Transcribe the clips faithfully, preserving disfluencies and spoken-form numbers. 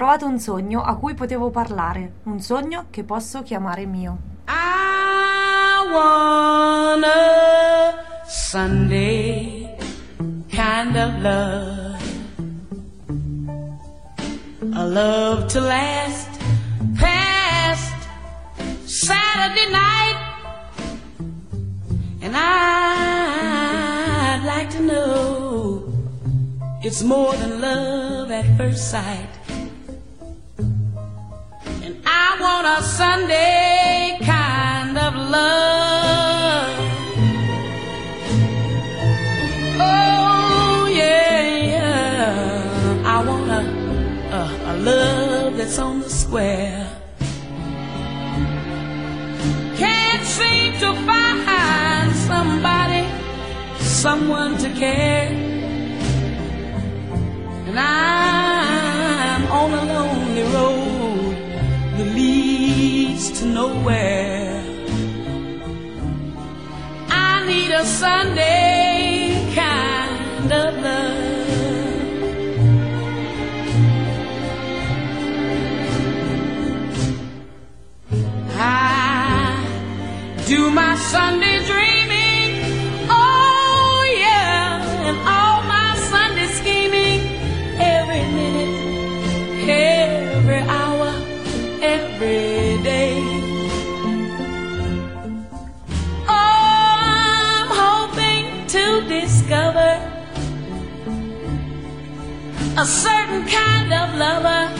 trovato un sogno a cui potevo parlare, un sogno che posso chiamare mio. I want a Sunday kind of love, a love to last past Saturday night, and I'd like to know it's more than love at first sight. And I want a Sunday kind of love. Oh yeah, yeah. I want a, a, a love that's on the square. Can't seem to find somebody, someone to care. And I'm on a lonely road that leads to nowhere. I need a Sunday kind of love. I do my Sunday dreaming, oh yeah, and all my Sunday scheming, every minute, every hour, every day. Oh, I'm hoping to discover a certain kind of lover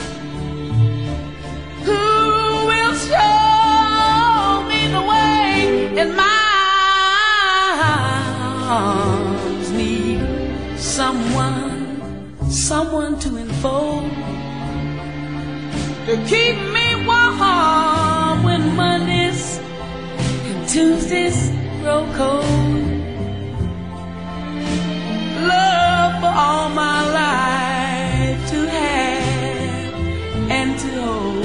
who will show me the way, and my arms need someone, someone to enfold, to keep me warm when Mondays and Tuesdays grow cold. Love for all my life to have and to hold.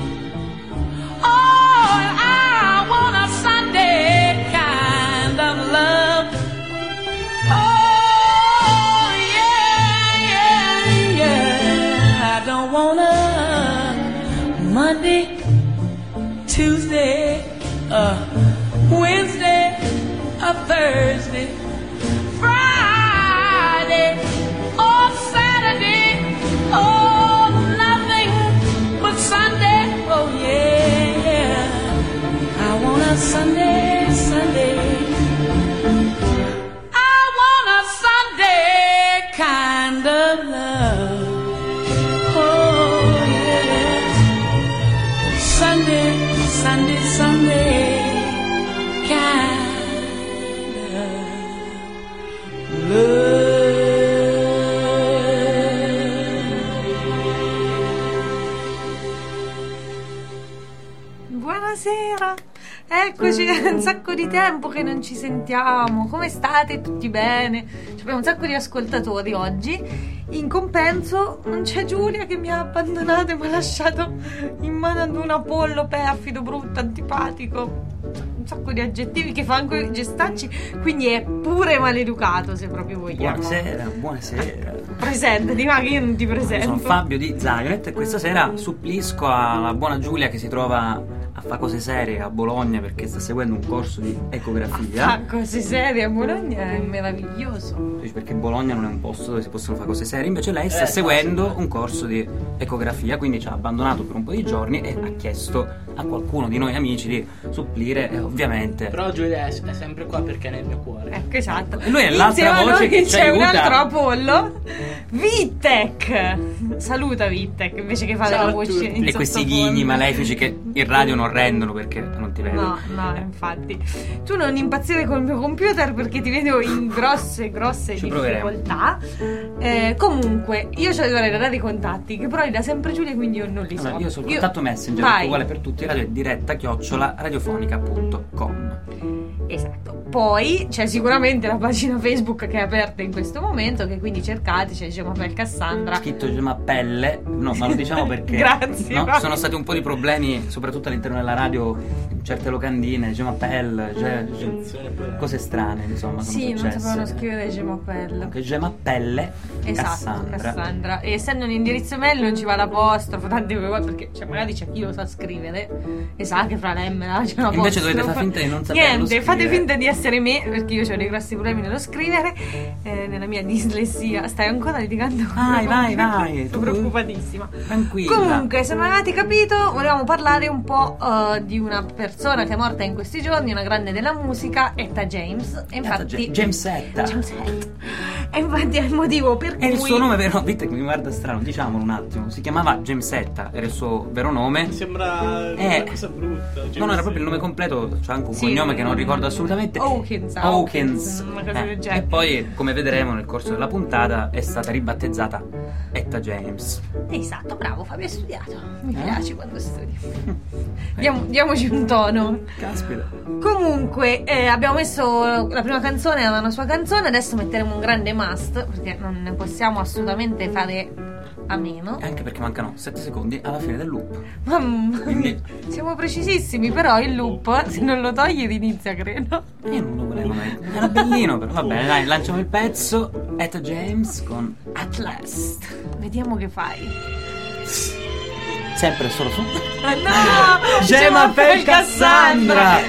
Oh, and I want a Sunday kind of love. Oh, yeah, yeah, yeah. I don't want a Monday, Tuesday, uh, Wednesday, a Thursday, Friday, or Saturday, oh, nothing but Sunday, oh yeah, I want a Sunday, Sunday, I want a Sunday kind of love, oh yeah, Sunday, Sunday, Sunday kind of love. Buonasera, eccoci, è un sacco di tempo che non ci sentiamo. Come state? Tutti bene? Abbiamo un sacco di ascoltatori oggi. In compenso non c'è Giulia che mi ha abbandonato e mi ha lasciato in mano ad un Apollo perfido, brutto, antipatico, un sacco di aggettivi che fa anche gestacci, quindi è pure maleducato, se proprio vogliamo. Buonasera, buonasera. Presentati, ma che io non ti presento. Sono Fabio di Zionet e questa sera supplisco alla buona Giulia che si trova a fare cose serie a Bologna perché sta seguendo un corso di ecografia. Ah, cose serie a Bologna è meraviglioso. Perché Bologna non è un posto dove si possono fare cose serie, invece lei sta eh, seguendo un corso di ecografia, quindi ci ha abbandonato per un po' di giorni e ha chiesto a qualcuno di noi amici di supplire, eh, ovviamente. Però Giulia è, è sempre qua perché è nel mio cuore. Ecco, esatto. E lui è l'altra Insieme voce che ci c'è aiuta. un altro Apollo, Vittek. Saluta Vittek invece che fare Ciao la a voce tutti. in E questi sottofondo. ghigni malefici che in radio non rendono perché non ti vedo. No, no, infatti. Tu non impazzire col mio computer perché ti vedo in grosse, grosse Ci difficoltà. Eh, comunque, io ci dovrei dare i contatti, che però li dà sempre Giulia, quindi io non li so. Allora, io sul contatto Messenger, Vai. che uguale per tutti, radio è diretta chiocciola radiofonica punto com. Esatto. Poi c'è sicuramente la pagina Facebook che è aperta in questo momento, che quindi cercate, c'è Gemapel Cassandra. Scritto Gemapelle, no, ma lo diciamo perché Grazie, no, vai. sono stati un po' di problemi, soprattutto all'interno della radio, certe locandine, Gemapelle, ge, ge, Attenzione, poi- cose strane, insomma, sono Sì, non successe. sapevano scrivere Gemapelle. Comunque, Gemapelle Esatto, Cassandra. Cassandra. E essendo un indirizzo mail non ci va l'apostrofo, tante cose, perché cioè, magari c'è chi lo sa scrivere e sa che fra l'M là c'è una Invece dovete far finta di non saperlo Niente, scrivere. fate finta di essere me, perché io ho dei grossi problemi nello scrivere, eh, nella mia dislessia. Stai ancora litigando con Vai, me? vai, vai. Sono preoccupatissima. Tranquilla. Comunque, se non avete capito, volevamo parlare un po' eh, di una persona che è morta in questi giorni, una grande della musica, Etta James. E infatti, James Etta. James Etta. E infatti è il motivo per E cui il suo nome vero, Vite che mi guarda strano, diciamolo un attimo. Si chiamava James Etta, era il suo vero nome. Mi sembra Eh. una cosa brutta. Cioè, Non era proprio il nome completo, c'è anche un Sì, cognome che non ricordo assolutamente. Hawkins, Hawkins. Hawkins, una cosa Eh, del genere. E poi, come vedremo nel corso della puntata, è stata ribattezzata Etta James. Esatto, bravo Fabio, hai studiato. Mi Eh? piace quando studi. Diamo- diamoci un tono. Caspita. Comunque, eh, abbiamo messo la prima canzone, era una sua canzone, adesso metteremo un grande must, perché non ne possiamo assolutamente fare a meno. E anche perché mancano sette secondi alla fine del loop. Mamma mia, Quindi- siamo precisissimi, però il loop, se non lo togli, inizia, credo. Io non lo volevo mettere. Era bellino, però va bene, dai, lanciamo il pezzo. Etta James con At Last. Vediamo che fai. Sempre solo su. Ah, no! Gemma per Cassandra.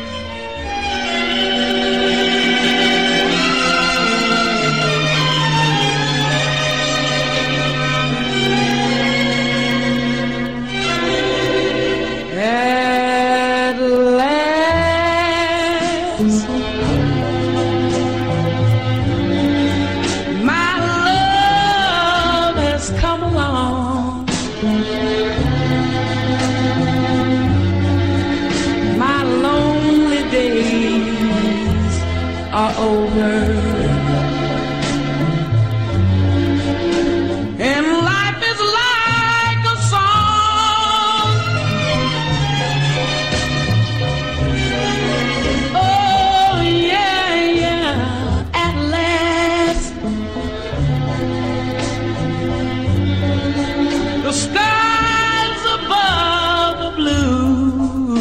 At last, my love has come along. My lonely days are over. And life is like a song. Oh yeah, yeah, at last the skies above the blue.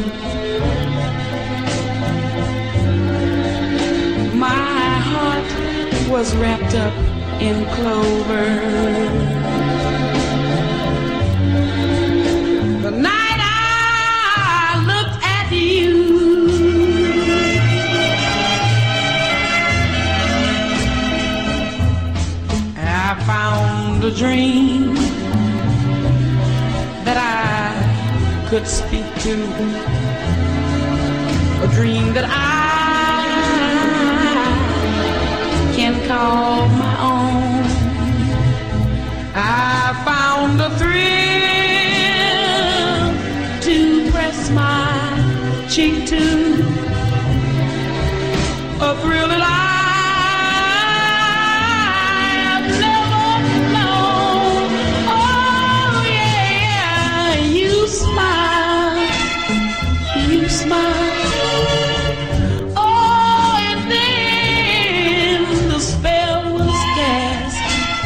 My heart was wrapped up in clover. The night I looked at you, I found a dream that I could speak to, a dream that I can call my own. I found a thrill to press my cheek to, a thrill that I've never known. Oh yeah, you smile, you smile. Oh, and then the spell was cast,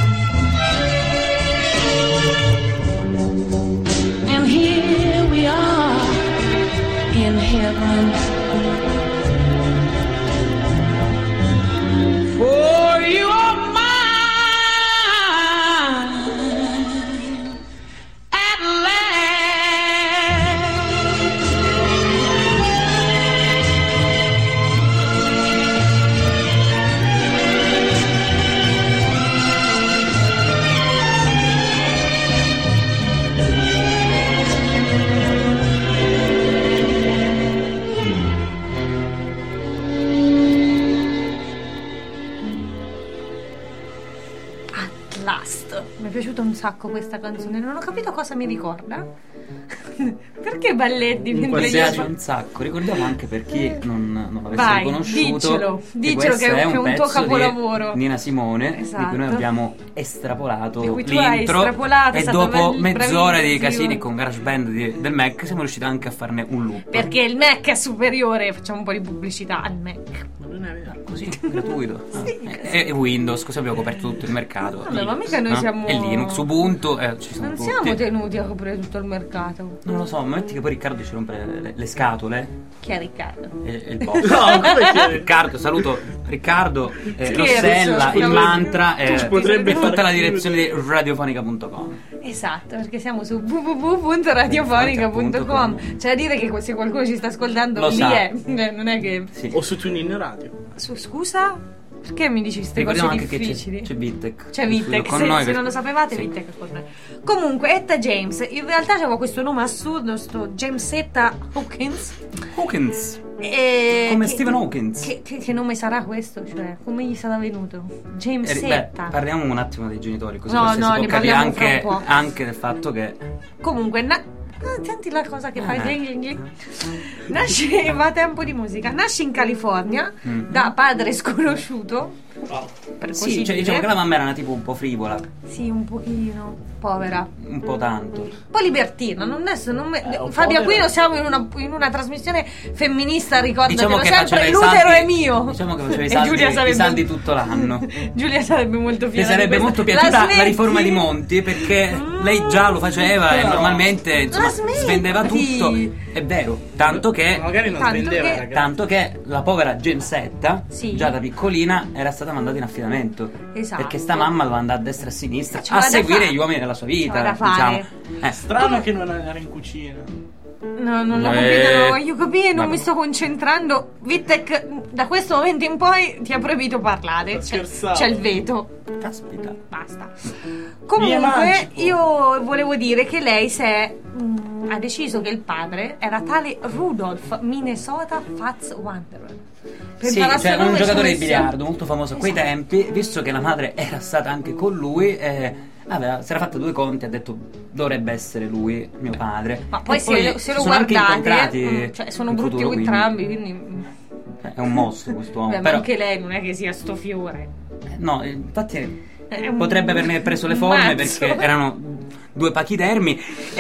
and here we are in heaven. For you are mine at last. At Last. Mi è piaciuta un sacco questa canzone, non ho capito cosa mi ricorda. Perché balletti mentre Mi io piace un sacco. Ricordiamo anche per chi non, non l'avesse Vai, riconosciuto. diccelo, diccelo questo che è un pezzo tuo capolavoro. di Nina Simone, di cui noi Esatto. abbiamo estrapolato Di cui tu hai l'intro. estrapolato, è E stato dopo bel- mezz'ora di bravissimo. casini con GarageBand di- del Mac siamo riusciti anche a farne un loop. Perché il Mac è superiore, facciamo un po' di pubblicità al Mac. Ma non è vero. così, gratuito. Sì, Ah, così. e, e Windows, così abbiamo coperto tutto il mercato. Vabbè, ma mica noi No? siamo- E Linux, Ubuntu, eh, ci sono Non tutti. siamo tenuti a coprire tutto il mercato. Non lo so, ma metti che poi Riccardo ci rompe le, le scatole Chi è Riccardo? e, e il boss. No, come che- Riccardo, saluto Riccardo, eh, Scherzo, Rossella, il scherzo. mantra e Tu potrebbe tutta fare la direzione di radiofonica punto com. Esatto, perché siamo su w w w punto radiofonica punto com. C'è da dire che se qualcuno ci sta ascoltando Lo lì sa. è, eh, non è che... Sì. O su TuneIn Radio. Su, scusa? Perché mi dici queste cose Ricordiamo anche difficili? che c'è, c'è Vittec. C'è in studio Vittec, con se, noi se per- non lo sapevate, sì. Vittec con noi. Comunque, Etta James, in realtà c'aveva questo nome assurdo, sto Jamesetta Hawkins. Hawkins, E come che- Stephen Hawkins. Che, che- che nome sarà questo? Cioè, come gli sarà venuto? Eh, beh, Jamesetta. parliamo un attimo dei genitori, così No, forse no, si ne può capire parliamo fra anche, un po'. anche del fatto che Comunque, na- ah, senti la cosa che fa. Eh. gling, gling, gling. Nasce, va a tempo di musica. Nasce in California Mm. da padre sconosciuto. Per così sì, cioè, dire. diciamo che la mamma era una tipo un po' frivola, Sì, un pochino povera. un po' tanto. Un po' libertina, non adesso non me- Eh, un Fabio po' Aquino però- siamo in una, in una trasmissione femminista, ricordatelo Diciamo che sempre, faceva i l'utero saldi- è mio. diciamo che faceva i E saldi- Giulia i sarebbe- saldi tutto l'anno. Giulia sarebbe molto Mi fiera di sarebbe questa- molto piaciuta la, smetti? riforma di Monti perché Mm. lei già lo faceva e No. normalmente insomma La smetti? svendeva tutto. È vero, tanto che Magari non Tanto svendeva, che- ragazzi. tanto che la povera Jamesetta, Sì. già da piccolina, era stata mandata in affidamento. Esatto. Perché sta mamma doveva andare a destra e a sinistra a C'aveva da seguire fare. gli uomini della sua vita. C'aveva da fare. Diciamo. Eh, Strano che non era in cucina. No, non l'ho Eh, capito, non lo voglio capire, non vabbè. mi sto concentrando. Vitek, da questo momento in poi ti ha proibito parlare. C'è, Scherzavo. c'è il veto. Caspita. Basta. Mi Comunque, emancipo. io volevo dire che lei si è, mh, ha deciso che il padre era tale Rudolph Minnesota Fats Wanderer. Per Sì, impararsi cioè il un nome giocatore di solo- biliardo molto famoso a quei Esatto. tempi, visto che la madre era stata anche con lui, eh, aveva, si era fatta due conti, ha detto dovrebbe essere lui, mio padre. Ma poi E se, lo- se lo sono anche guardate, incontrati mh, cioè, sono in brutti futuro, quindi- entrambi, quindi... mh, eh, è un mostro quest'uomo. beh, ma però, anche lei non è che sia sto fiore. eh, no, infatti È un- potrebbe averne preso le un forme mazzo. perché erano due pachidermi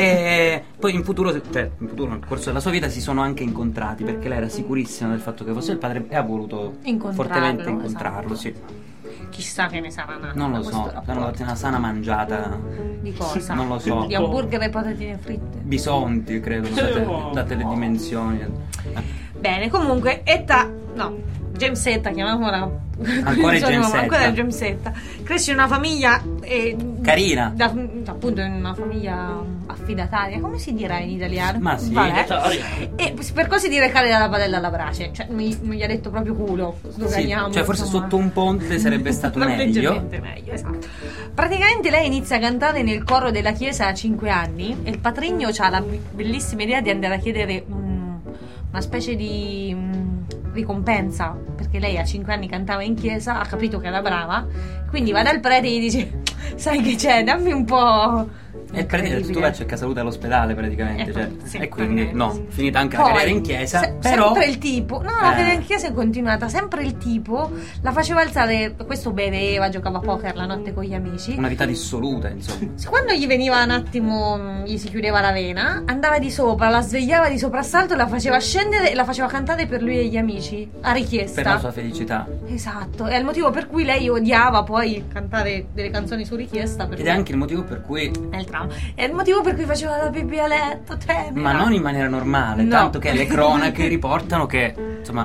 e poi in futuro, cioè in futuro nel corso della sua vita si sono anche incontrati perché lei era sicurissima del fatto che fosse il padre e ha voluto Incontrarlo, fortemente incontrarlo, esatto. sì. Chissà che ne sarà nato. Non da lo questo so, rapporto. hanno fatto una sana mangiata. Di cosa? Non lo so. Di hamburger e patatine fritte. Bisonti, credo, date, Oh. date le dimensioni. Bene, comunque, Etta, no, Jamesetta, chiamiamola. Ancora Insomma, Jamesetta. Ancora Jamesetta. Cresce in una famiglia. eh, Carina. da- appunto, in una famiglia affidataria. Come si dirà in italiano? Ma sì. Vabbè. E per così dire, cade dalla padella alla brace. Cioè, mi, mi gli ha detto proprio culo. Sì, Sdoganiamo. cioè forse insomma. sotto un ponte sarebbe stato meglio. Leggermente meglio, esatto. Praticamente lei inizia a cantare nel coro della chiesa a cinque anni e il patrigno ha la bellissima idea di andare a chiedere mm, una specie di mm, ricompensa, perché lei a cinque anni cantava in chiesa, ha capito che era brava, quindi va dal prete e gli dice: sai che c'è, dammi un po'. E il prete tu vai a cercare salute all'ospedale praticamente. Eh, cioè, sì, e quindi praticamente no, sì. finita anche la Poi, carriera in chiesa. se- però sempre il tipo, no, la Eh. carriera in chiesa è continuata. Sempre il tipo la faceva alzare. Questo beveva, giocava a poker la notte con gli amici. una vita dissoluta, insomma. Quando gli veniva un attimo, mh, gli si chiudeva la vena, andava di sopra, la svegliava di soprassalto, la faceva scendere e la faceva cantare per lui e gli amici a richiesta. Per la sua felicità. Esatto, è il motivo per cui lei odiava poi cantare delle canzoni su richiesta. Ed è anche il motivo per cui. È il trauma. È il motivo per cui faceva la pipì a letto, tenera. Ma non in maniera normale, No. tanto che le cronache riportano che, insomma,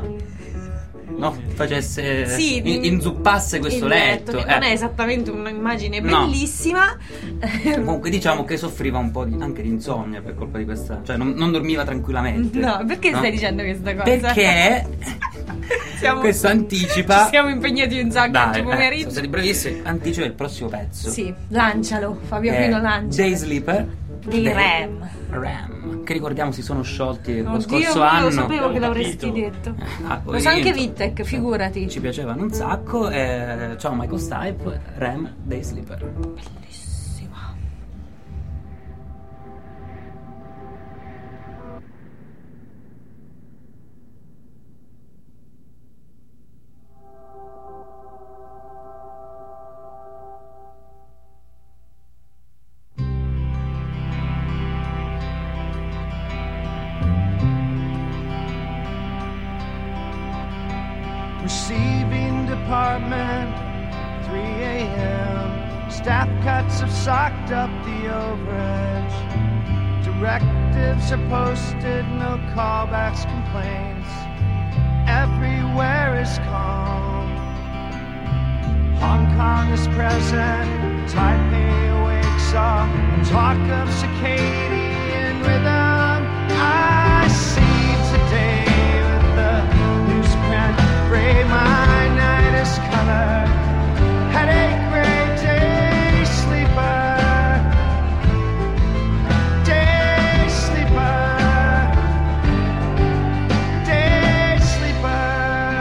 no, facesse. Sì, in- inzuppasse questo il letto. che eh. non è esattamente un'immagine No. bellissima. Comunque diciamo che soffriva un po' di- anche di insonnia per colpa di questa. Cioè non, non dormiva tranquillamente. No, perché no? stai dicendo questa cosa? Perché Siamo- questo anticipa. Ci siamo impegnati un sacco Dai, oggi eh, pomeriggio. sono stati bravissimi. Anticipa il prossimo pezzo. Sì, lancialo, Fabio È Pino lancia. Day Sleeper Dei dei Ram. Ram, che ricordiamo si sono sciolti lo Oddio, scorso ma anno. lo sapevo che Abbiamo l'avresti capito. detto. Ah, poi Lo sa anche vinto. Vitek, figurati. Ci piacevano un sacco. eh, ciao Michael Stipe, Ram, Day Sleeper. Bellissima. Receiving department, three a.m. Staff cuts have socked up the overage. Directives are posted, no callbacks, complaints. Everywhere is calm. Hong Kong is present, Taipei awakes all talk of circadian rhythm. I see today with the newsprint gray, my night is color. Headache, gray, day sleeper. Day sleeper. Day sleeper.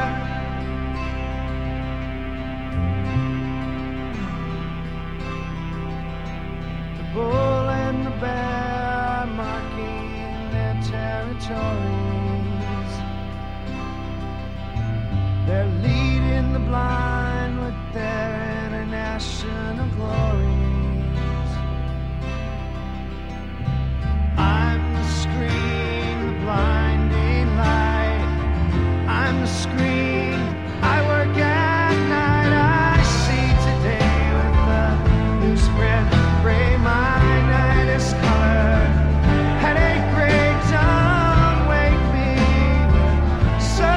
The bull and the bear are marking their territories. They're leading the blind with their international glories. I'm the screen, the blinding light. I'm the screen, I work at night. I see today with the newsprint gray, my night is colored. Headache, gray, don't wake me with so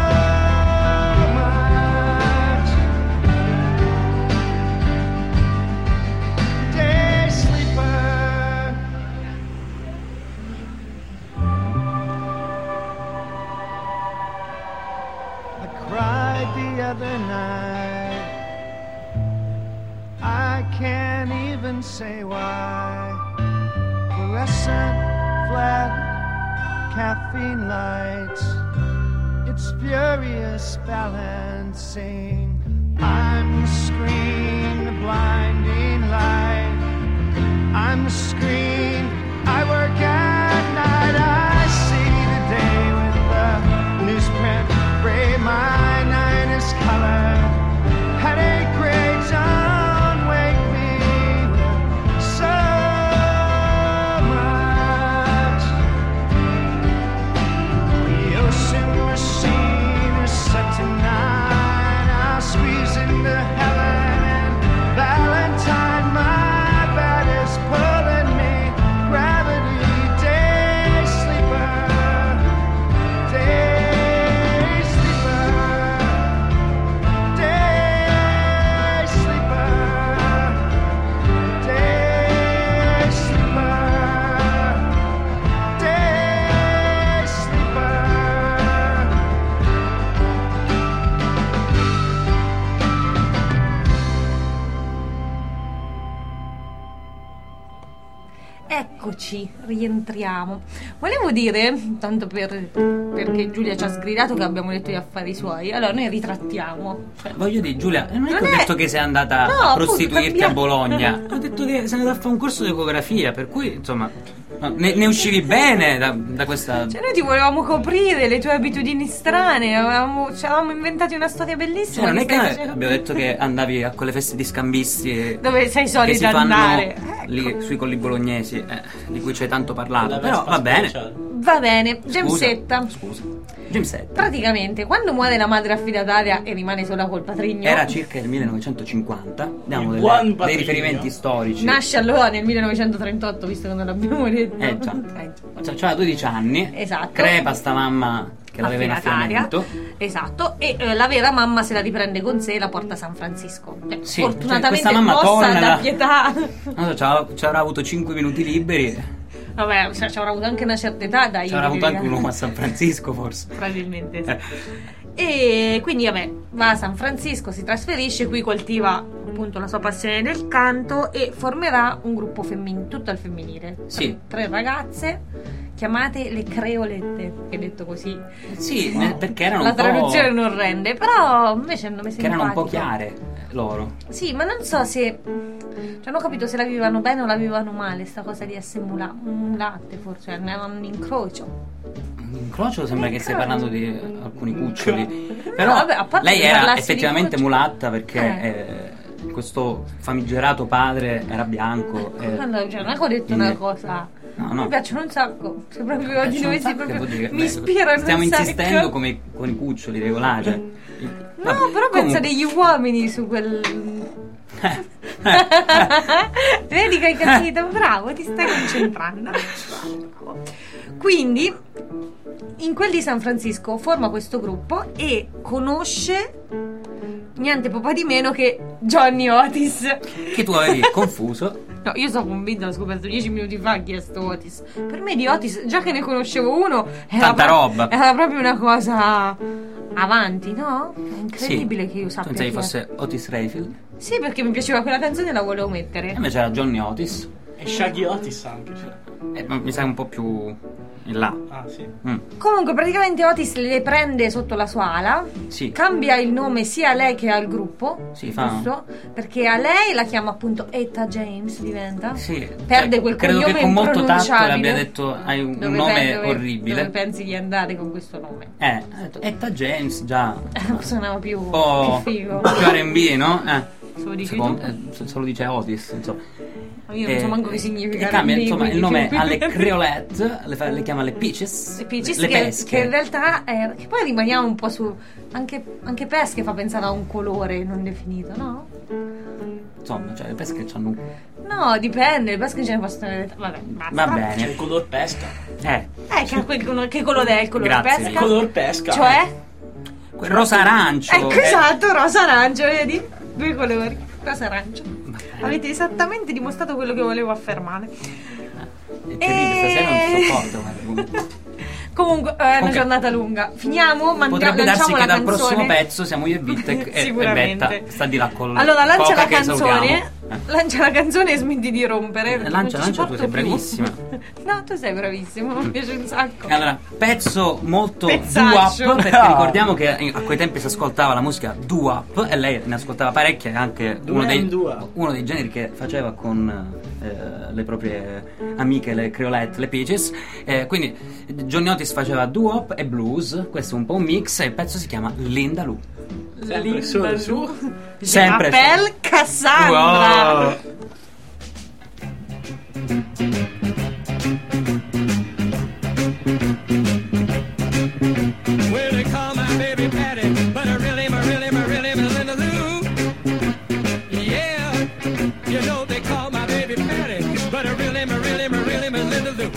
much. Day sleeper. I cried the other night. I can't even say why. Fluorescent, flat, caffeine lights. It's furious balancing. I'm the screen, the blinding light. I'm the screen, I work at night. I see the day with the newsprint gray, my night is color. Headache, gray, don't wake me with so much. The ocean machine is set tonight. I'll squeeze into heaven and Valentine. My bed is pulling me. Gravity, day sleeper. Day sleeper. Day sleeper. Day sleeper. Day sleeper. Eccoci, rientriamo. Volevo dire, tanto per, perché Giulia ci ha sgridato che abbiamo detto gli affari suoi, allora noi ritrattiamo. Cioè, voglio dire, Giulia, non è che Non ho è- detto che sei andata No, a appunto, prostituirti cambiamo. a Bologna. Ho detto che sei andata a fare un corso di ecografia, per cui, insomma, no, ne, ne uscivi bene da, da questa... Cioè noi ti volevamo coprire le tue abitudini strane, avevamo, ci avevamo inventati una storia bellissima. Cioè, non è che che stai facendo- abbiamo detto che andavi a quelle feste di scambisti Dove sei che solita si fanno andare. lì Ecco. sui colli bolognesi, eh, di cui ci hai tanto parlato. La Però Vespa va bene. speciale. Va bene, Scusa, Gemsetta. Scusa. Gemsetta. Praticamente, quando muore la madre affidataria e rimane sola col patrigno, Era circa il millenovecentocinquanta. Diamo Il delle- buon dei patrigno. riferimenti storici. nasce allora nel millenovecentotrentotto, visto che non l'abbiamo detto. Eh già. Eh, già. Cioè, c'aveva dodici anni. Esatto. Crepa sta mamma che l'aveva in Affidataria. affidamento. Esatto, e eh, la vera mamma se la riprende con sé e la porta a San Francisco. Eh, Sì, fortunatamente cioè, questa mamma mossa torna da da- pietà. Non so, c'aveva- ci avrà avuto cinque minuti liberi. Vabbè, cioè, ci avrà avuto anche una certa età, dai. Ci avrà avuto anche un uomo uomo a San Francisco, forse. Probabilmente sì. Eh. E quindi vabbè, va a San Francisco, si trasferisce, qui coltiva appunto la sua passione del canto e formerà un gruppo femminile, tutto al femminile. Sì. Tre, tre ragazze chiamate le creolette, che detto così. Sì, eh, perché erano La un po'... traduzione non rende, però invece hanno messo che erano un po' chiare, loro. Sì, ma non so se... Cioè, non ho capito se la vivevano bene o la vivevano male, sta cosa di essere mula- un latte, forse, ne avevano un incrocio. Un incrocio sembra che stai Incrocio. parlando di alcuni cuccioli. Però vabbè, a parte lei che era parlassi di effettivamente cuccioli. mulatta perché Eh. eh, questo famigerato padre era bianco. eh, Quando, cioè, non è che ho detto quindi- una cosa... No, no. Mi piacciono un sacco. Se proprio Piacciono oggi un dovessi sacco, proprio... che vuol dire che- Mi beh, ispirano stiamo un sacco. insistendo come con i cuccioli regolari. Cioè, il- No, però pensa degli uomini su quel... Vedi che hai capito? Bravo, ti stai concentrando. Bravo. Quindi in quel di San Francisco forma questo gruppo e conosce niente po' di meno che Johnny Otis, che tu avevi confuso. No, io sono convinta, l'ho scoperto dieci minuti fa chi è sto Otis. Per me di Otis, già che ne conoscevo uno, era tanta pro- roba. Era proprio una cosa avanti, no? È incredibile sì. che io Tu sappia pensavi chi è. fosse Otis Rayfield? Sì, perché mi piaceva quella canzone e la volevo mettere. E invece era Johnny Otis. E Shaggy Otis anche, cioè. Eh, ma mi sa un po' più in là. Ah, sì. Mm. Comunque praticamente Otis le prende sotto la sua ala, Sì. cambia il nome sia a lei che al gruppo, Sì, fa- giusto? Perché a lei la chiama appunto Etta James, diventa. Sì. Perde Cioè, quel credo cognome che con molto tatto le impronunciabile. abbia detto hai un, un Dove nome pe- dove- orribile. Dove pensi di andare con questo nome? Eh, ha detto Etta James già Suonava più, un po' più figo. più R and B, no? Eh. Se lo dici Secondo- tu. eh, se se lo dice Otis, insomma. Io non so manco che significa E cambia R and B, insomma il quindi nome figurati. alle creolette, le, fa- le chiama le peaches, Le Peaches, le che, pesche. che in realtà è, che poi rimaniamo un po' su anche, anche pesche fa pensare a un colore non definito, no? Insomma, cioè le pesche hanno. No, dipende, le pesche ce ne possono avere. Vabbè, basta. Va C'è il bene. color pesca. Eh, Eh, che, quel- che colore è il colore Grazie. Il pesca? color pesca. Cioè? quel rosa arancio. Ecco, esatto, rosa arancio, vedi? Due colori, rosa arancio. Avete esattamente dimostrato quello che volevo affermare. È terribile, stasera non Eh. ti sopporto. guarda. Comunque, è una Comunque, giornata lunga. Finiamo, mandiamo, Potrebbe darsi lanciamo che la dal canzone. prossimo pezzo siamo io e Vitek e, e Sicuramente. Betta sta di là con Allora, lancia Coca la che canzone. salutiamo. Eh. Lancia la canzone e smetti di rompere. perché lancia, non ci lancia, tu sopporto sei più. bravissima. No, tu sei bravissimo, mi piace un sacco. Allora, pezzo molto Pezzaccio. doo-wop, perché Ah. ricordiamo che a quei tempi si ascoltava la musica doo-wop e lei ne ascoltava parecchie, è anche uno dei, Dua. uno dei generi che faceva con eh, le proprie amiche, le creolette, le peaches. Eh, quindi Johnny Otis faceva doo-wop e blues, questo è un po' un mix e il pezzo si chiama Linda Lou. Sempre solo su. Sempre Appel Cassandra. Wow. Well, they call my baby Patty, but I really, I really, I really, I Linda Lou. Yeah, you know they call my baby Patty, but I really, I really, I really, I Linda Lou.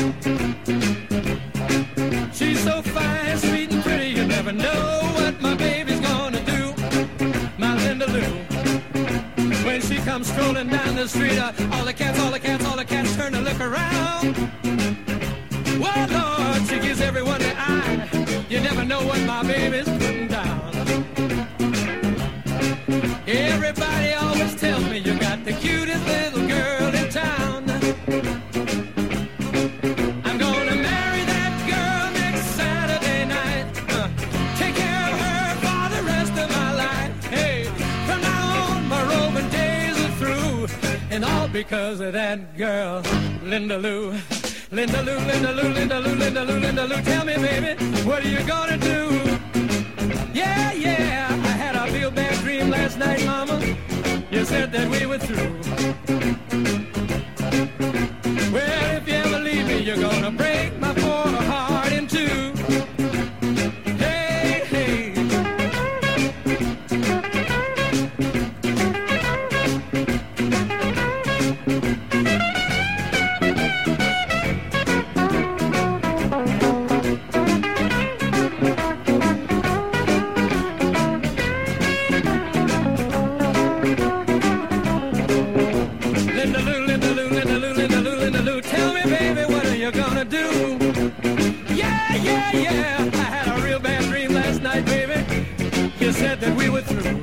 She's so fine, sweet and pretty, you never know what my baby's gonna do. My Linda Lou. When she comes strolling down the street, uh, all the cats, all the cats, all the cats turn to look around. Well, Lord, she gives everyone the eye. You never know what my baby's putting down. Everybody always tells me you got the cutest little girl in town. I'm gonna marry that girl next Saturday night. Uh, take care of her for the rest of my life. Hey, from now on my roving days are through, and all because of that girl, Linda Lou. Linda Lou, Linda Lou, Linda Lou, Linda Lou, Linda Lou, tell me, baby, what are you gonna do? Yeah, yeah, I had a real bad dream last night, mama. You said that we were through. Well, if you ever leave me, you're gonna break my poor heart in two. Hey, hey. Linda Lou, Linda Lou, Linda Lou, Linda Lou, Linda Lou, tell me, baby, what are you gonna do? Yeah, yeah, yeah, I had a real bad dream last night, baby. You said that we were through.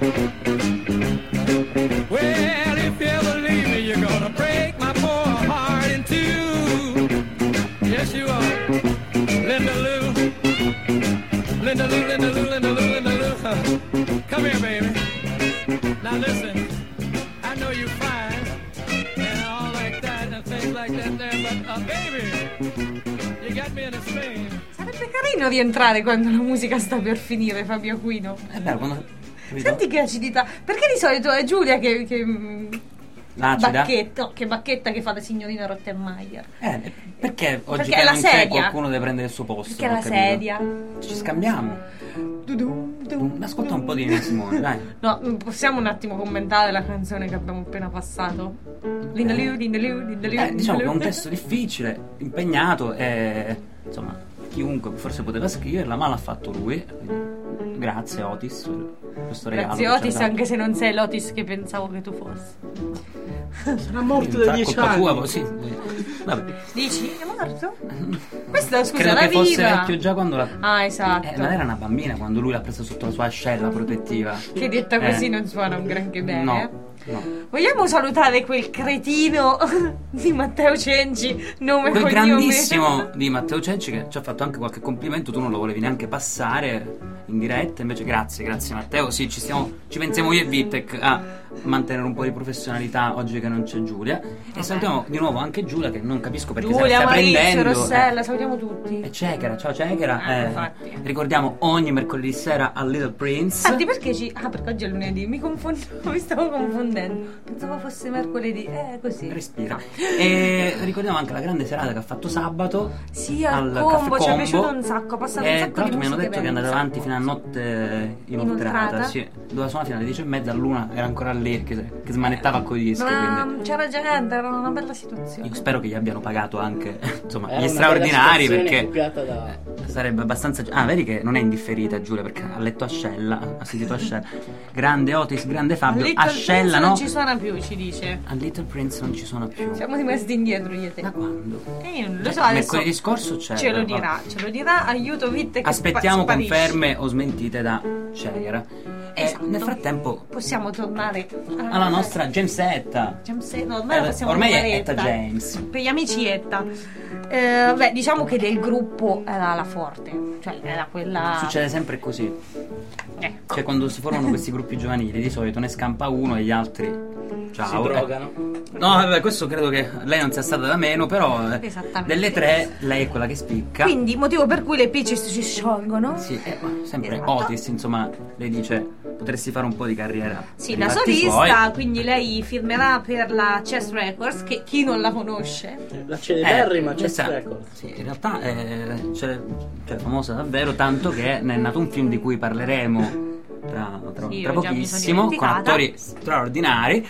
Well, if you ever leave me, you're gonna break my poor heart in two. Yes, you are. Linda Lou, Linda Lou, Linda Lou, Linda Lou, Linda Lou. Huh. Come here, baby. Now listen. I know you're fine and all like that and things like that there, but uh, baby, you got me in a spin. Sarebbe carino rientrare quando la musica sta per finire, Fabio Aquino. È bello quando. capito? Senti che acidità. Perché di solito è Giulia che, che mm, L'acida? bacchetta, no, che bacchetta che fa la signorina Rottenmeier. Eh, perché oggi Perché che è la non c'è sedia. qualcuno deve prendere il suo posto? Perché è non la ho capito. sedia. Ci scambiamo. Dudum, dum, Ascolta un po' di Nina Simone, dai. No, possiamo un attimo commentare la canzone che abbiamo appena passato? Linda Liu, Linda Liu, Linda Liu. Eh, diciamo che è un testo difficile, impegnato e insomma chiunque forse poteva scriverla, ma l'ha fatto lui. Quindi, grazie Otis per questo regalo. Grazie che ci ha Otis, dato. anche se non sei l'Otis che pensavo che tu fossi. Sarà morto da Sarà dieci colpa anni. tua, sì. Vabbè. Dici? È morto? Questa scusa, Credo la che fosse viva. vecchio già quando la... Ah, esatto. Eh, non era una bambina quando lui l'ha presa sotto la sua ascella protettiva. Che detta così Eh. non suona un granché bene. No, no. Vogliamo salutare quel cretino di Matteo Cenci, nome e Quel cognome? grandissimo di Matteo Cenci che ci ha fatto anche qualche complimento, tu non lo volevi neanche passare in diretta, invece grazie, grazie Matteo, sì, ci stiamo, ci pensiamo io e Vitek a mantenere un po' di professionalità oggi che non c'è Giulia, e salutiamo di nuovo anche Giulia che non capisco perché se la Giulia, stia Maurizio, prendendo. Rossella, eh. salutiamo tutti. E Cechera, ciao Cechera, Ah, eh, infatti. ricordiamo ogni mercoledì sera a Little Prince. Senti, perché ci... Ah, perché oggi è lunedì, mi confondo, mi stavo confondendo. Pensavo fosse mercoledì, eh, così. Respira. E ricordiamo anche la grande serata che ha fatto sabato. Sì, al, al combo, Caffè ci è Combo. piaciuto un sacco, ha passato E un sacco tra di l'altro mi hanno musiche detto che è belle, andata un avanti sacco. fino a notte inoltrata, Inoltrata. sì. Doveva suonare fino alle dieci e mezza, all'una era ancora lì che, che smanettava coi dischi. Ma Quindi c'era gente, era una bella situazione. io spero che gli abbiano pagato anche insomma Era gli una straordinari, bella perché situazione copiata da- eh, sarebbe abbastanza. Ah, vedi che non è indifferita Giulia perché ha letto Ascella, ha sentito Ascella. Grande Otis, grande A Fabio. Little Ascella Prince no. non ci suona più, ci dice. A Little Prince non ci sono più. Siamo rimasti indietro io e te. Da quando? E io non lo Cioè, so, adesso mercoledì scorso c'è. ce lo però, dirà, ce lo dirà, aiuto Vitte che Aspettiamo spa- sparisce. conferme o smentite da Cechera. E Esatto. nel frattempo Possiamo tornare a- alla nostra Jamesetta. James- no, ormai la Eh, possiamo ormai è chiamare Etta James. Per gli amici Etta. Eh, beh, diciamo che del gruppo era la forte, cioè era quella. Succede sempre così. Ecco. Cioè quando si formano questi gruppi giovanili di solito ne scampa uno e gli altri ciao. Si eh. drogano. No, vabbè, questo credo che lei non sia stata da meno, però eh, Esattamente. delle tre lei è quella che spicca. Quindi, motivo per cui le Peaches si sciolgono. Sì, eh, sempre Esatto. Otis, insomma, lei dice potresti fare un po' di carriera. Sì, per da i fatti solista, suoi. quindi lei firmerà per la Chess Records, che chi non la conosce. La celeberrima Eh, Chess questa- Records. Sì, in realtà è cioè, cioè, famosa davvero, tanto che ne è nato un film di cui parleremo tra, tra, Sì, tra io già mi sono pochissimo, con dimenticata. attori straordinari.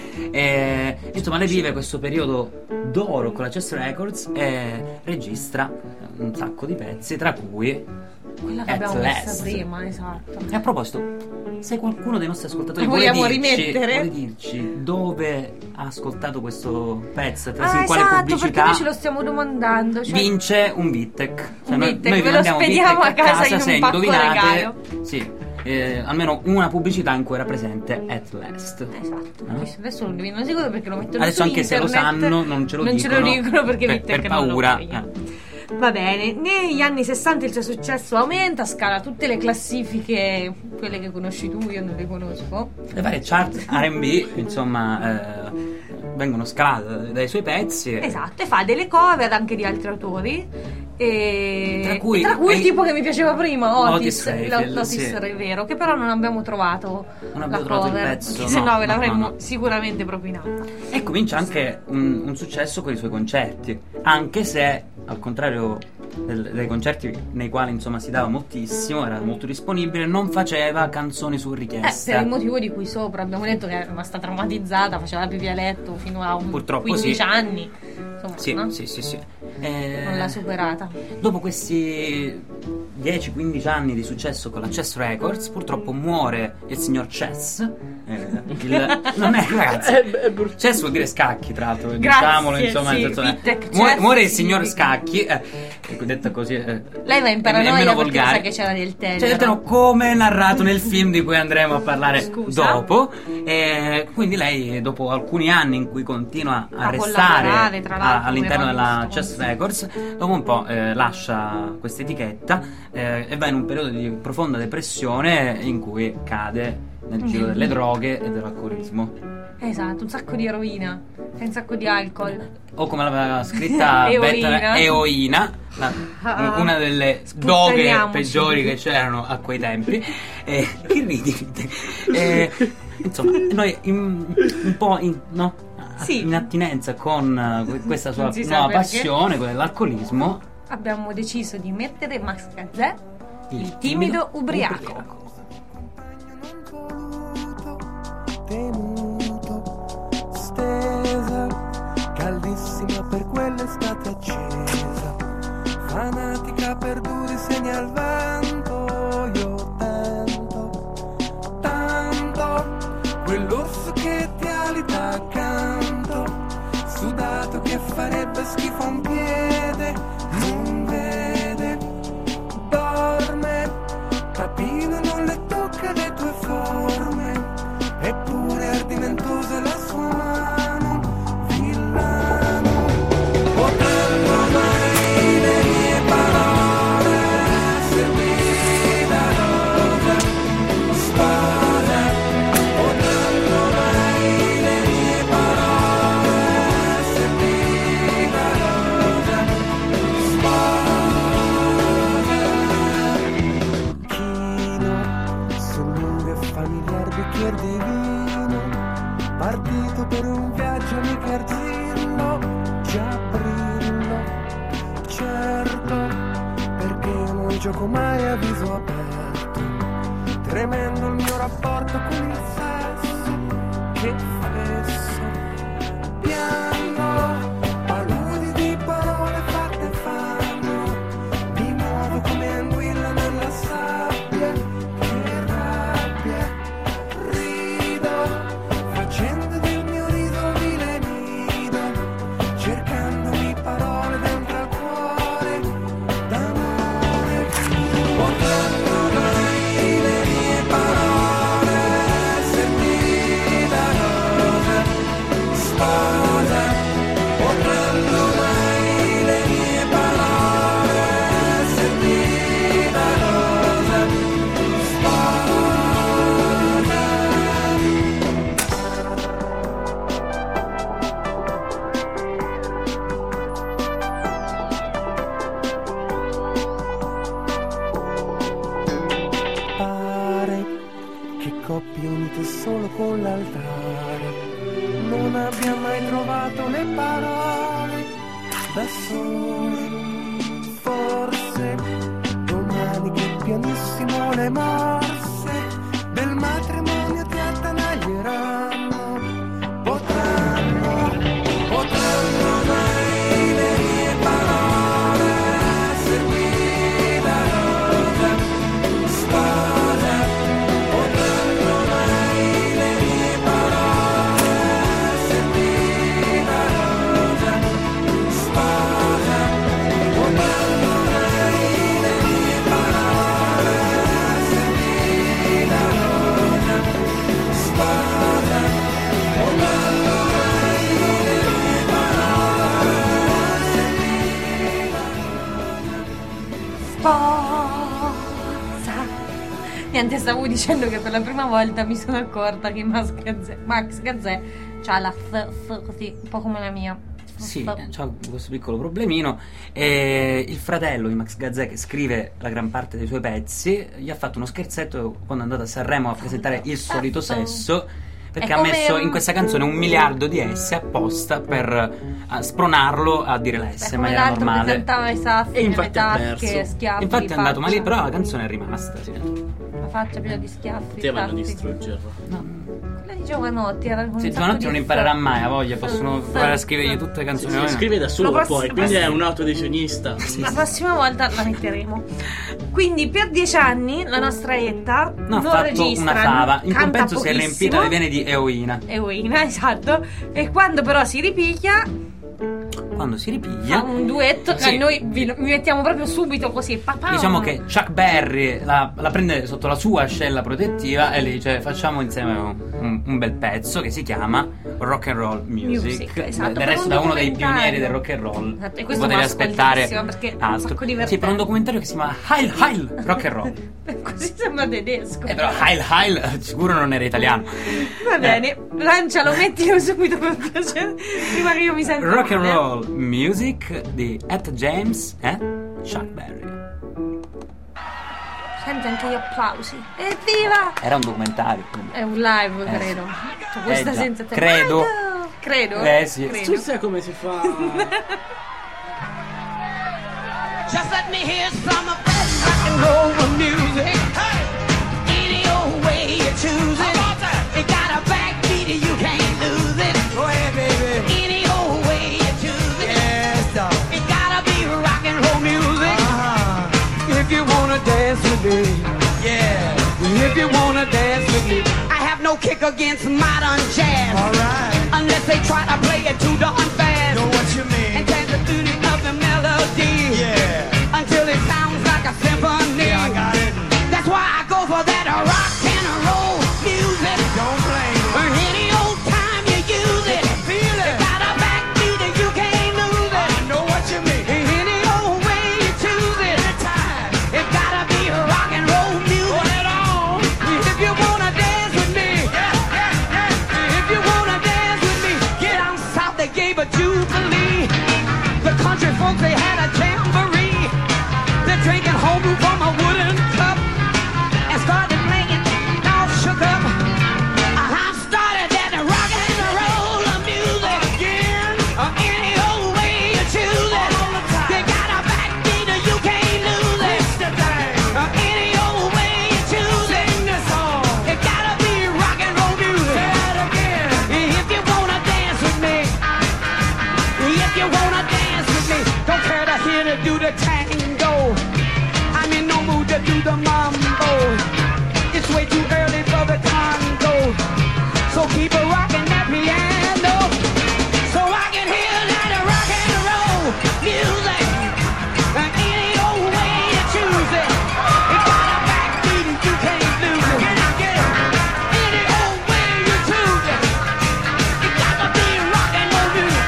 E, insomma, lei vive questo periodo d'oro con la Chess Records e registra un sacco di pezzi, tra cui Quella che At abbiamo messa Last. prima, esatto. E a proposito, se qualcuno dei nostri ascoltatori La vuole vogliamo dirci, rimettere? vuole dirci dove ha ascoltato questo pezzo, attraverso Ah, in quale esatto, perché pubblicità, noi ce lo stiamo domandando. Cioè, vince un Vitek. Un noi, Vitek, noi vi ve lo mandiamo spediamo Vitek a casa in un se pacco indovinate. regalo. Sì, eh, almeno una pubblicità in cui era presente At Last. Esatto, No? questo adesso lo indovino sicuro perché lo mettono Adesso su anche se lo internet. sanno non ce lo non dicono, ce lo dicono perché per- Vitek per non lo paura, voglia. eh. Va bene, negli anni sessanta il suo successo aumenta, scala tutte le classifiche, quelle che conosci tu, io non le conosco. Le varie chart R and B, insomma, eh, vengono scalate dai suoi pezzi. e- Esatto, e fa delle cover anche di altri autori. E... Tra cui- e tra cui il e- tipo che mi piaceva prima, Otis, Otis Rayfield, l'Otis sì. Ray vero, che però non abbiamo trovato Non la abbiamo trovato il cover, pezzo, perché se no, no ve no, l'avremmo no, no. sicuramente propinata. E comincia anche un, un successo con i suoi concerti, anche se al contrario del- dei concerti nei quali insomma si dava moltissimo, era molto disponibile, non faceva canzoni su Eh, richiesta. per il motivo di cui sopra abbiamo detto che era rimasta traumatizzata, faceva la pipì a letto fino a un Purtroppo quindici sì. anni. Insomma, Sì, no? sì, sì, sì. Eh, Non l'ha superata. Dopo questi dieci quindici anni di successo con la Chess Records, purtroppo muore il signor Chess. Eh, il- non è, ragazzi. È, è brutto. Chess vuol dire scacchi, tra l'altro, Grazie, diciamolo, insomma, sì, nel senso, eh, Vitek muore, Chess muore il sì. signor Scacchi, eh, ecco, detto così. eh, Lei va in è- è paranoia meno perché volgare. sa che c'era del Tenero. C'è del Tenero, come narrato nel film di cui andremo a parlare Scusa? dopo. E quindi lei, dopo alcuni anni in cui continua a, A restare collaborare, tra l'altro, a- all'interno come della abbiamo Chess visto. Records, dopo un po' eh, lascia questa etichetta eh, e va in un periodo di profonda depressione in cui cade nel giro Mhm. delle droghe e dell'alcolismo. Esatto, un sacco di eroina e un sacco di alcol. O come l'aveva scritta Eoina. Betta, Eoina, la- Ah, una delle doghe sputtaniamoci. peggiori che c'erano a quei tempi. E che ridi? E, insomma, noi in- un po' in, no? Sì. in attinenza con eh, questa sua Non si sa nuova perché. passione, quella dell'alcolismo, Abbiamo deciso di mettere Max Gazzè, il, Il timido timido ubriaco. ubriaco. per quell'estate accesa, fanatica per duri segni al vento. Io tento, tanto, quell'orso che ti alita accanto, sudato che farebbe schifo a un piede, non vede, dorme, capino non le tocca le tue forme, eppure ardimentosa la sua mano, villano. Potranno mai le mie parole servirmi da rosa, spada. Potranno mai le mie parole servirmi da rosa, spada. Chino sul lungo e familiar bicchier di vino, partito per un viaggio mica arzillo, già brillo, certo, perché non gioco mai a viso aperto, tremendo il mio rapporto con il sesso, che fesso, piano, paludi di parole fatte fanno, mi muovo come anguilla nella sabbia, che rabbia, rido, facendo del mio riso vile nido, cercandomi parole dentro al cuore, d'amore. Potranno mai le mie parole servirmi da rosa, sposa. Potranno mai le mie parole servirmi da rosa, sposa. Pare che coppie unite solo con l'altare non abbia mai trovato le parole da sole. Forse domani che pianissimo le morse del matrimonio ti attanaglieranno. Potranno, potranno mai le mie parole servirmi da rosa, sposa. Potranno mai le mie parole servirmi da rosa, sposa. Potranno mai le mie parole servirmi da rosa, sposa. Potranno mai le mie parole servirmi da Sposa. Niente, stavo dicendo che per la prima volta mi sono accorta che Max Gazzè, Max Gazzè c'ha la th, th così, un po' come la mia. Sì, Th. c'ha questo piccolo problemino. E il fratello di Max Gazzè, che scrive la gran parte dei suoi pezzi, gli ha fatto uno scherzetto quando è andato a Sanremo a presentare Il solito sesso, perché È ha come messo un- in questa canzone un miliardo di S apposta per eh, spronarlo a dire la S È in come maniera l'altro che normale. cantava i sassi E nelle infatti ha tasche, perso. schiaffi. Infatti è andato faccia. male, però la canzone è rimasta. Sì. La faccia piena di schiaffi. Potevano schiaffi. distruggerlo. No. Quella di Giovanotti era con Sì, un sacco Giovanotti di non imparerà th. mai, ha voglia, possono Th. provare a scrivergli tutte le canzoni. Si noi no. scrive da solo La prossima- poi, quindi è prossima- un autolesionista. La prossima volta la metteremo. Quindi per dieci anni la nostra Etta No, ha non fatto registra, una fava. In canta compenso si è pochissimo. riempita le vene di eroina. Eroina, esatto. E quando però si ripiglia Quando si fa ripiglia, un duetto. Sì. E noi vi, vi mettiamo proprio subito così. Papà. diciamo che Chuck Berry la, la prende sotto la sua ascella protettiva e le dice: facciamo insieme un, un bel pezzo che si chiama Rock and Roll Music. Music, esatto, Del per resto un da uno dei documentario. pionieri del rock and roll. Esatto, e questo Potevi va aspettare ascoltatissimo perché è un altro. sacco divertente. Sì, per un documentario che si chiama Heil Heil Rock and Roll. Così sembra tedesco. Eh, però Heil Heil eh, sicuro non era italiano. Va Eh. bene, lancialo, mettilo subito per piacere. Prima che io mi sento Rock and male. Roll Music di Etta James e Chuck Berry. Senti anche gli applausi. Evviva! Era un documentario. quindi. È un live, Eh, credo. sì. Cioè, questa Eh, già. senza te- Credo. Ah, credo. Eh, sì. Credo. Tu sai come si fa? Just let me hear some of that rock and roll music. Any old way you choose it. It got a backbeat, you can't lose it. Go ahead, baby. Any old way you choose it. wanna dance with me, yeah. If you wanna dance with me, I have no kick against modern jazz. Alright, Unless they try to play it too darn fast. know what you mean? And dance the beauty of the melody. Yeah, Until it sounds like a symphony. yeah, I got it. That's why I go for that rock and roll music. Don't blame Or me. any old time you use it. Feel It it. got a backbeat and you can't lose it. I know what you mean. Any old way you choose it. Time. It gotta be rock and roll music. Put it on. If you wanna dance with me, Yeah, yeah, yeah. if you wanna dance with me, get down south they gave a jubilee. The country folks they had a jamboree. They're drinking homebrew from a wooden cup and started playing all shook up. I started that rock and roll music again. Or any old way you choose it. All the time. They got a backbeat and you can't lose it. It's the thing. Or any old way you choose it. Sing this song. It gotta be rock and roll music. Say it again. If you wanna dance with me, if you wanna dance with me, don't care to hear to do the tango. I'm in no mood to do the mambo. It's way too early for the tango. So keep a rockin' that piano, so I can hear that rock and roll music. Any old way you choose it. It got a backbeat and you can't lose it. Get it, get it. Any old way you choose it. It got to be rock and roll music.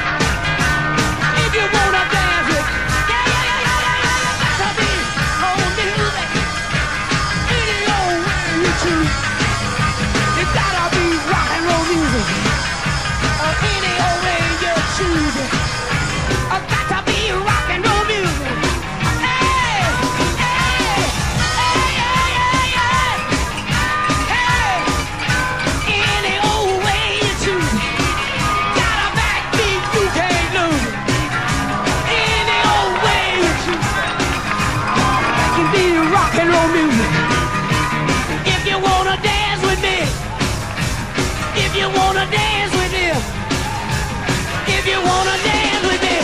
If you wanna dance with, yeah, yeah, yeah, yeah, yeah, yeah, it got to be roll music. Any old way you choose, it gotta be rock and roll music. Or any old way you choose it, it got to be rock and roll music. Hey, hey, hey, yeah, yeah, yeah. Hey, any old way you choose it. Got a backbeat, you can't lose it. Any old way you choose it. It can be rock and roll music. If you wanna dance with me. If you wanna dance with me. If you wanna dance with me.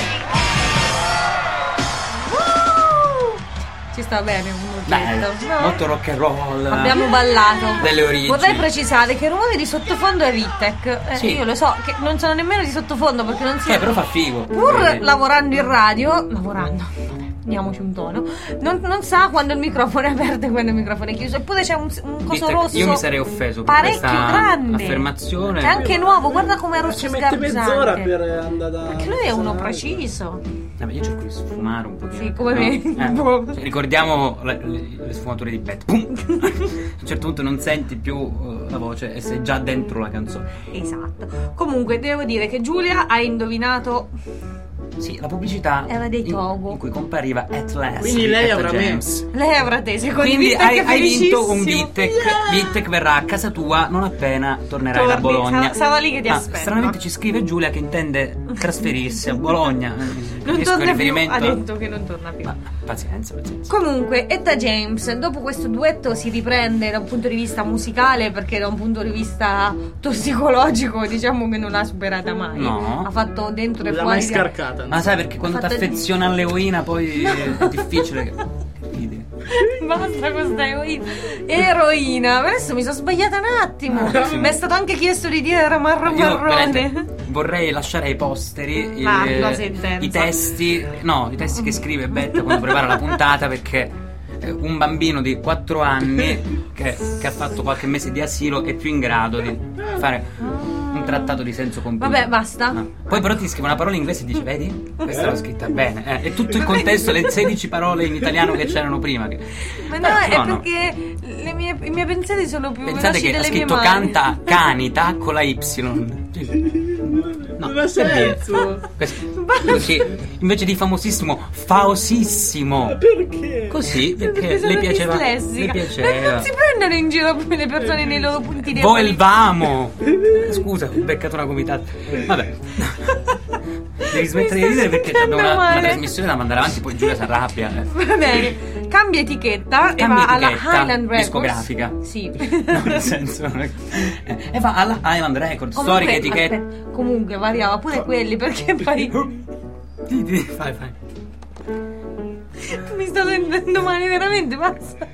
Woo! Ci sta bene un Beh, mocchetto, no? molto rock and roll. Abbiamo ballato. Delle origini. Vorrei precisare che il rumore di sottofondo è Rittek. Eh, Sì. Io lo so che non sono nemmeno di sottofondo perché non si Eh, però fa figo. Pur Eh, lavorando in radio, lavorando, vabbè, diamoci un tono, non, non sa quando il microfono è aperto e quando il microfono è chiuso. Eppure c'è un, un coso Rittek, rosso. io mi sarei offeso per parecchio questa grande. affermazione. È anche nuovo, guarda com'è Ma rosso ci mette mezz'ora sgargiante. per andare da. Perché lui è uno preciso. Vabbè, io cerco di sfumare un pochino. Sì, come no? me. Eh, cioè, ricordiamo le, le sfumature di Beth. Pum! A un certo punto non senti più uh, la voce e sei già dentro la canzone. Esatto. Comunque devo dire che Giulia ha indovinato. Sì, la pubblicità Era dei in, Togo. in cui compariva At Last. Quindi di lei Etta avrà James. Lei avrà te, secondo Quindi Vittek hai, è hai vinto un felicissimo. Vittek. Yeah! Vittek verrà a casa tua non appena tornerai da Torni, Bologna. stava- stava lì che ti Ah, aspetta. stranamente ci scrive Giulia che intende trasferirsi a Bologna. Non Capisco il torna più, riferimento. ha detto che non torna più. Ma pazienza, pazienza. Comunque, Etta James, dopo questo duetto si riprende da un punto di vista musicale perché da un punto di vista tossicologico diciamo che non l'ha superata mai. No. Ha fatto dentro e Non l'ha fuori. mai scarcata. Ma sai perché quando ti Fatta- affezioni all'eroina poi è difficile che... Vedi? Basta con sta eroina. Eroina. Adesso mi sono sbagliata un attimo. Sì. Mi è stato anche chiesto di dire era marro Io marrone. veramente vorrei lasciare ai posteri Ah, eh, la sentenza. i testi, no, i testi che scrive Betta quando prepara la puntata perché eh, un bambino di quattro anni che, che ha fatto qualche mese di asilo è più in grado di fare un trattato di senso compiuto. Vabbè, basta. No. Poi però ti scrive una parola in inglese e dici, vedi? Questa l'ho scritta bene. Eh, e tutto il contesto, le sedici parole in italiano che c'erano prima. Che... Ma no, Però, è no, no. perché le mie, i miei pensieri sono più Pensate veloci che ha delle mie scritto mani. canta canita con la Y. No, Non ha senso. Questo- Così, invece di famosissimo, faosissimo. Perché? Così, perché Perché sono le piaceva. Le dislessica. piaceva. Non si prendono in giro più le persone nei loro punti deboli. Volvamo! Scusa, ho beccato una gomitata. Vabbè. Devi smettere di ridere perché sentendo abbiamo una, una male. trasmissione da mandare avanti, poi Giulia si arrabbia. eh. Va bene, cambia etichetta e Cambia va alla etichetta Highland Records. discografica. Sì. No, nel senso. eh, E va alla Island Records, Comunque, storica etichetta. aspetta, comunque variava pure quelli perché poi Di- di- Fai, fai. Mi sto sentendo male, veramente, basta.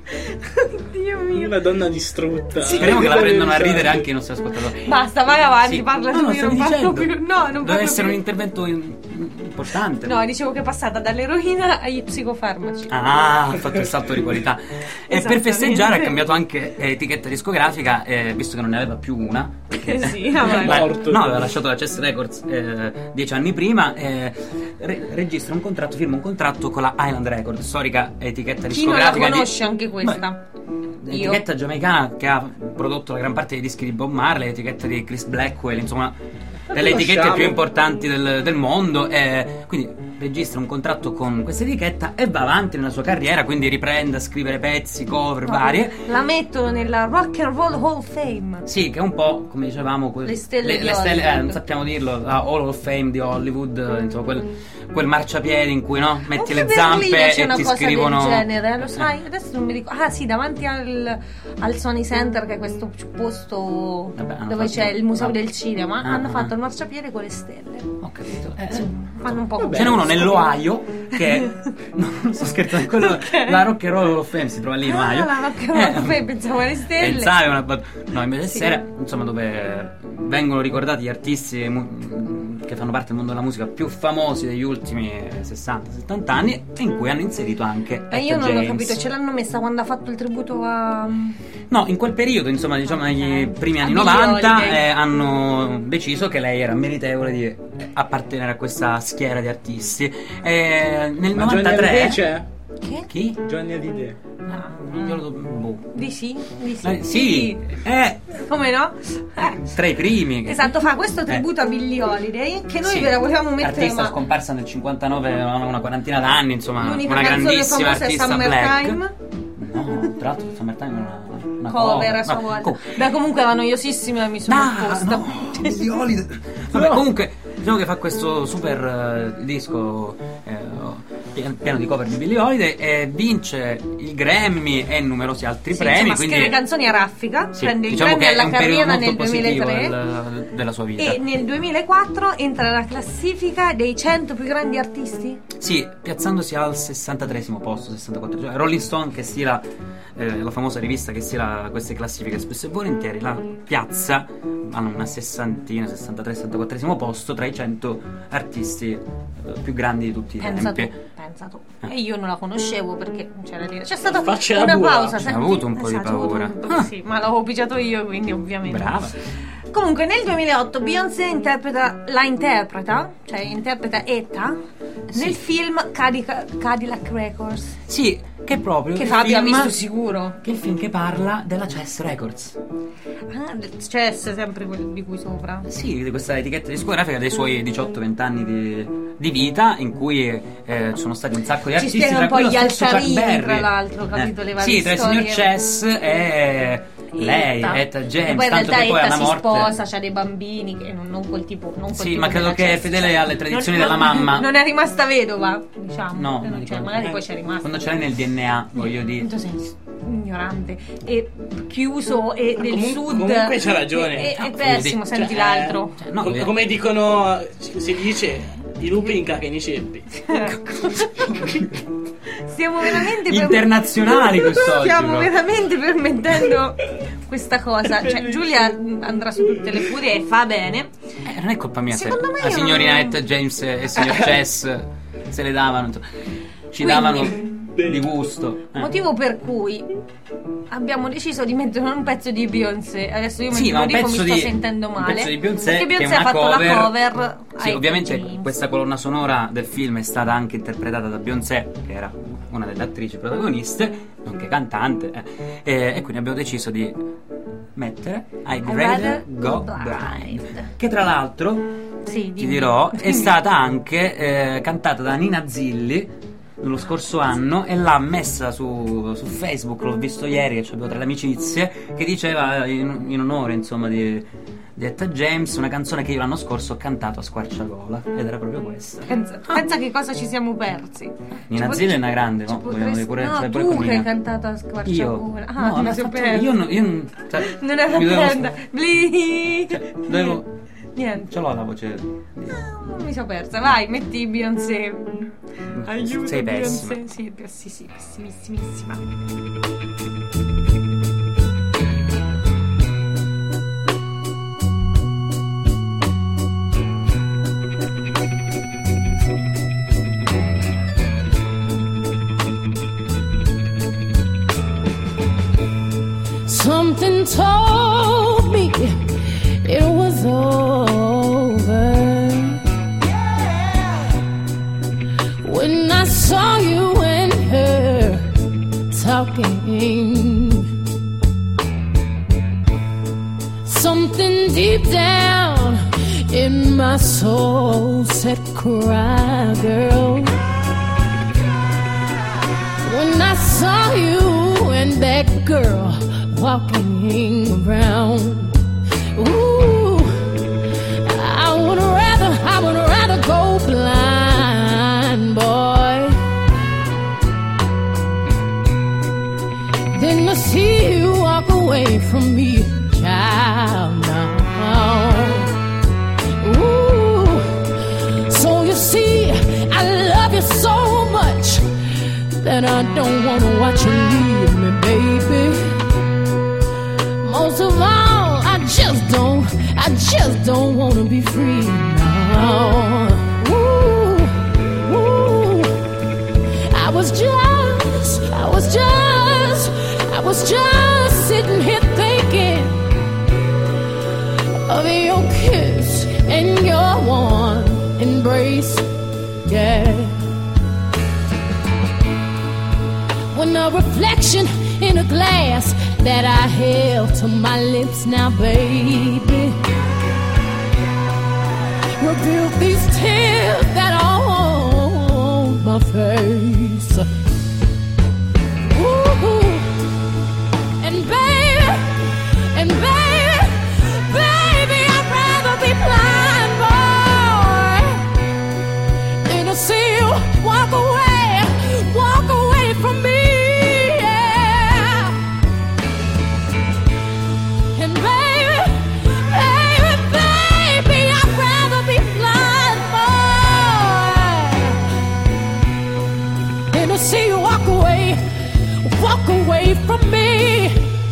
Dio mio. Una donna distrutta. Speriamo che la prendano a ridere anche i nostri ascoltatori. Basta, vai avanti, Sì. parla No, tu, no, io stavi non parlo dicendo. più. No, non Deve parlo essere più. un intervento in- importante. No, dicevo che è passata dall'eroina agli psicofarmaci. Ah, ha fatto il salto di qualità. E per Esattamente. festeggiare ha cambiato anche eh, etichetta discografica, eh, visto che non ne aveva più una. perché- Sì, vabbè. Ma- Morto. no, aveva lasciato la Chess Records eh, dieci anni prima. eh, re- registra un contratto, firma un contratto con la Island Records, storica etichetta Chi non la discografica. di- conosce anche questa? Beh, Io. etichetta giamaicana che ha prodotto la gran parte dei dischi di Bob Marley, etichetta di Chris Blackwell, insomma, delle etichette conosciamo. più importanti del, del mondo. E quindi registra un contratto con questa etichetta e va avanti nella sua carriera, quindi riprende a scrivere pezzi, cover varie. La mettono nella Rock and Roll Hall of Fame. Sì, che è un po', come dicevamo, quel- Le stelle di le stelle, eh, Hollywood. non sappiamo dirlo, la Hall of Fame di Hollywood, eh, insomma, quel, quel marciapiede in cui no, metti Anche le zampe Berlino c'è e una ti cosa scrivono. del genere, lo sai? Adesso non mi ricordo. Ah, sì, davanti al, al Sony Center, che è questo posto Vabbè, hanno dove fatto- c'è il museo ah. del cinema. Ah, hanno ah. fatto il marciapiede con le stelle. Ho capito. Eh, Fanno un po' come Ce n'è uno nell'Ohio che no, non sto scherzando, quello, Ok. la Rock and Roll Hall of Fame si trova lì in Ah, Ohio. la Rock and Roll Hall of Fame, pensavo alle stelle. Pensavi una bat- no, invece Sì. sera, insomma, dove vengono ricordati gli artisti mu- che fanno parte del mondo della musica più famosi degli ultimi sessanta settanta anni, e in cui hanno inserito anche Ma io Etta non l'ho James. capito, ce l'hanno messa quando ha fatto il tributo a. No, in quel periodo, insomma, diciamo negli Ok. primi A anni Billie novanta, Holiday. eh, hanno deciso che lei era meritevole di eh, appartenere a questa schiera di artisti. E nel Ma Johnny novantatré Hallyday c'è? Che? Chi? Johnny Hallyday. Io lo boh. Di sì? Di sì. Eh, sì, eh, Come no? Eh. tra i primi. che- Esatto, fa questo Eh. tributo a Billie Holiday che noi Sì, ve la volevamo mettere, artista ma scomparsa nel cinquantanove, una una quarantina d'anni, insomma, l'unica una canzone grandissima famosa è artista Summertime. black. No, tra l'altro Summertime è una, una Cover a sua Vabbè, volta. com- Beh, comunque era noiosissima e mi sono No, opposta. no, Billie Holiday. Vabbè, comunque, diciamo che fa questo super eh, disco eh, pien- pieno di cover di Billie Holiday e vince il Grammy e numerosi altri Sì, premi. insomma, Quindi scrive canzoni a raffica, sì, prende il diciamo Grammy che è alla un periodo carriera molto nel positivo duemilatré del- della sua vita. e nel duemilaquattro entra nella classifica dei cento più grandi artisti. Sì, piazzandosi al sessantatreesimo posto, sessantaquattro. Cioè, Rolling Stone, che stila, eh, la famosa rivista che stila queste classifiche spesso e volentieri, la piazza, hanno una sessantina, sessantatré, sessantaquattresimo posto tra i cento artisti eh, più grandi di tutti i Pensa tu, tempi. pensa tu. Eh. E io non la conoscevo perché non c'era lì. C'è stata Facci la una bua. pausa. C'è senti? avuto un po' di Esatto, ho avuto paura. un po'- Ah. Sì, ma l'avevo pigiato io, quindi ovviamente. Brava. Comunque nel duemilaotto Beyoncé interpreta, la interpreta, cioè interpreta Etta nel Sì. film Cadillac, Cadillac Records, Sì, che è proprio che il Fabio ha film- visto sicuro. Che è il film che parla della Chess Records. Ah, Chess, sempre quello di cui sopra. Sì, di questa etichetta discografica dei suoi diciotto venti anni di, di vita, in cui eh, sono stati un sacco di Ci artisti. spiega un tra po' cui lo gli stesso Chuck altarini, Berry. tra l'altro, capito, le varie Sì, tra il storie. signor Chess e lei, Etta. Etta E James. poi in tanto realtà che poi Etta alla si morte. sposa, c'ha dei bambini, che non, non quel tipo. Non quel Sì, tipo ma credo della che è Chess, fedele cioè, alle tradizioni non- della non- mamma. Non è rimasta vedova, diciamo. No, Eh, non non c'è, ricordo. magari Eh, poi c'è rimasta. Quando ce l'hai nel D N A, voglio dire. Tu sei ignorante e chiuso e del Comun- sud. comunque c'ha ragione. È, è No, pessimo, cioè, senti eh, l'altro. Cioè, no, Com- voglio- come dicono, si dice, i lupi incacano i ceppi. Stiamo veramente per- Internazionali quest'oggi, Stiamo proprio. veramente permettendo questa cosa. Cioè, Giulia andrà su tutte le furie e fa bene. Eh, non è colpa mia se Secondo me la io signorina non- Etta James e il signor Chess se le davano, insomma, ci Quindi- davano di gusto. Eh. Motivo per cui abbiamo deciso di mettere un pezzo di Beyoncé. Adesso io Sì, mentre ma lo un dico mi pezzo sto di, sentendo un male. pezzo di Beyoncé, perché che è Beyoncé una ha fatto cover. la cover. Sì, a ovviamente Etta James. questa colonna sonora del film è stata anche interpretata da Beyoncé, che era una delle attrici protagoniste, nonché cantante, eh. e, e quindi abbiamo deciso di mettere I'd I'd Rather Rather Go Go Blind, Blind. che tra l'altro Sì, ti dimmi. dirò è Dimmi. stata anche eh, cantata da Nina Zilli lo scorso anno e l'ha messa su, su Facebook, l'ho visto ieri che c'avevo tra le amicizie, che diceva in, in onore insomma di, di Etta James una canzone che io l'anno scorso ho cantato a squarciagola ed era proprio questa. Pensa, pensa che cosa ci siamo persi. Nina Ci Zilli pot- è una grande, ci no? potresti- Vogliamo pure, no, ce l'hai pure tu con che hai Nina. cantato a Io? squarciagola. Ah, No, mi l'ha sono fatto- persa. io, non- io non- cioè, Non era mi dovevo- prenda. Bli. cioè, dovevo Niente. Ce l'ho la voce. Non mi sono persa. Vai, metti Beyoncé. Aiuto, Sei pessima. Beyoncé. Sì, sì, sì, pessimissimissima. Something told me it was over when I saw you and her talking. Something deep down in my soul said, cry, girl. When I saw you and that girl walking around, ooh, I would rather, I would rather go blind, boy, than to see you walk away from me, child. Now, ooh, so you see, I love you so much that I don't wanna watch you leave me, baby. Most of all, I just don't, I just don't wanna be free now. Ooh, ooh. I was just, I was just, I was just sitting here thinking of your kiss and your warm embrace, yeah. When a reflection in a glass that I held to my lips now, baby, revealed these tears that are on my face. Ooh, and baby, and baby, baby, I'd rather be blind, boy, than to see you walk away, walk away from me. See you walk away, walk away from me.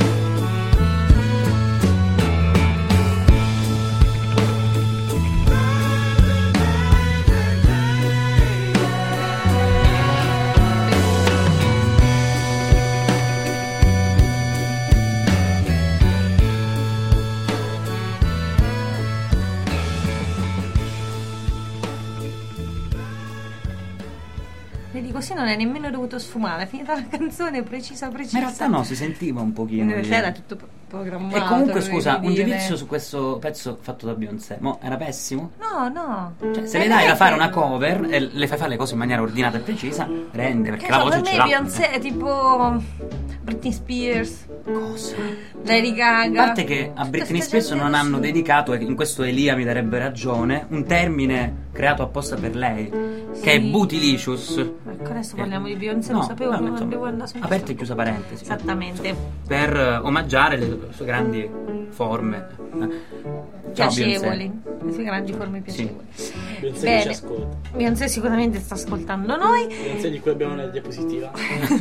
Vedi, così non è nemmeno dovuto sfumare, è finita la canzone precisa precisa. Ma in realtà no, si sentiva un pochino. In di- realtà era tutto pro- programmato. E comunque dovevi scusa, un dire. giudizio su questo pezzo fatto da Beyoncé. Mo era pessimo? No, no. Cioè, se Eh, le non dai è da fare che- una cover e le fai fare le cose in maniera ordinata e precisa, rende, perché Che la so, voce per ce me l'ha. Beyoncé è tipo Britney Spears, Cosa? Lady Gaga. A parte che a Tutte Britney ste Spears gente non hanno così. dedicato, e in questo Elia mi darebbe ragione, un termine creato apposta per lei, Sì. che è bootylicious. Ecco, adesso parliamo di Beyoncé, No, lo sapevo, vabbè, non insomma, devo andare su aperta e chiusa parentesi. Esattamente. Per eh, omaggiare le sue grandi forme. Ciao, Piacevoli, Beyoncé. le sue grandi forme Sì. piacevoli. Beyoncé che Bene. ci ascolta. Beyoncé sicuramente sta ascoltando noi. Beyoncé di cui abbiamo la diapositiva.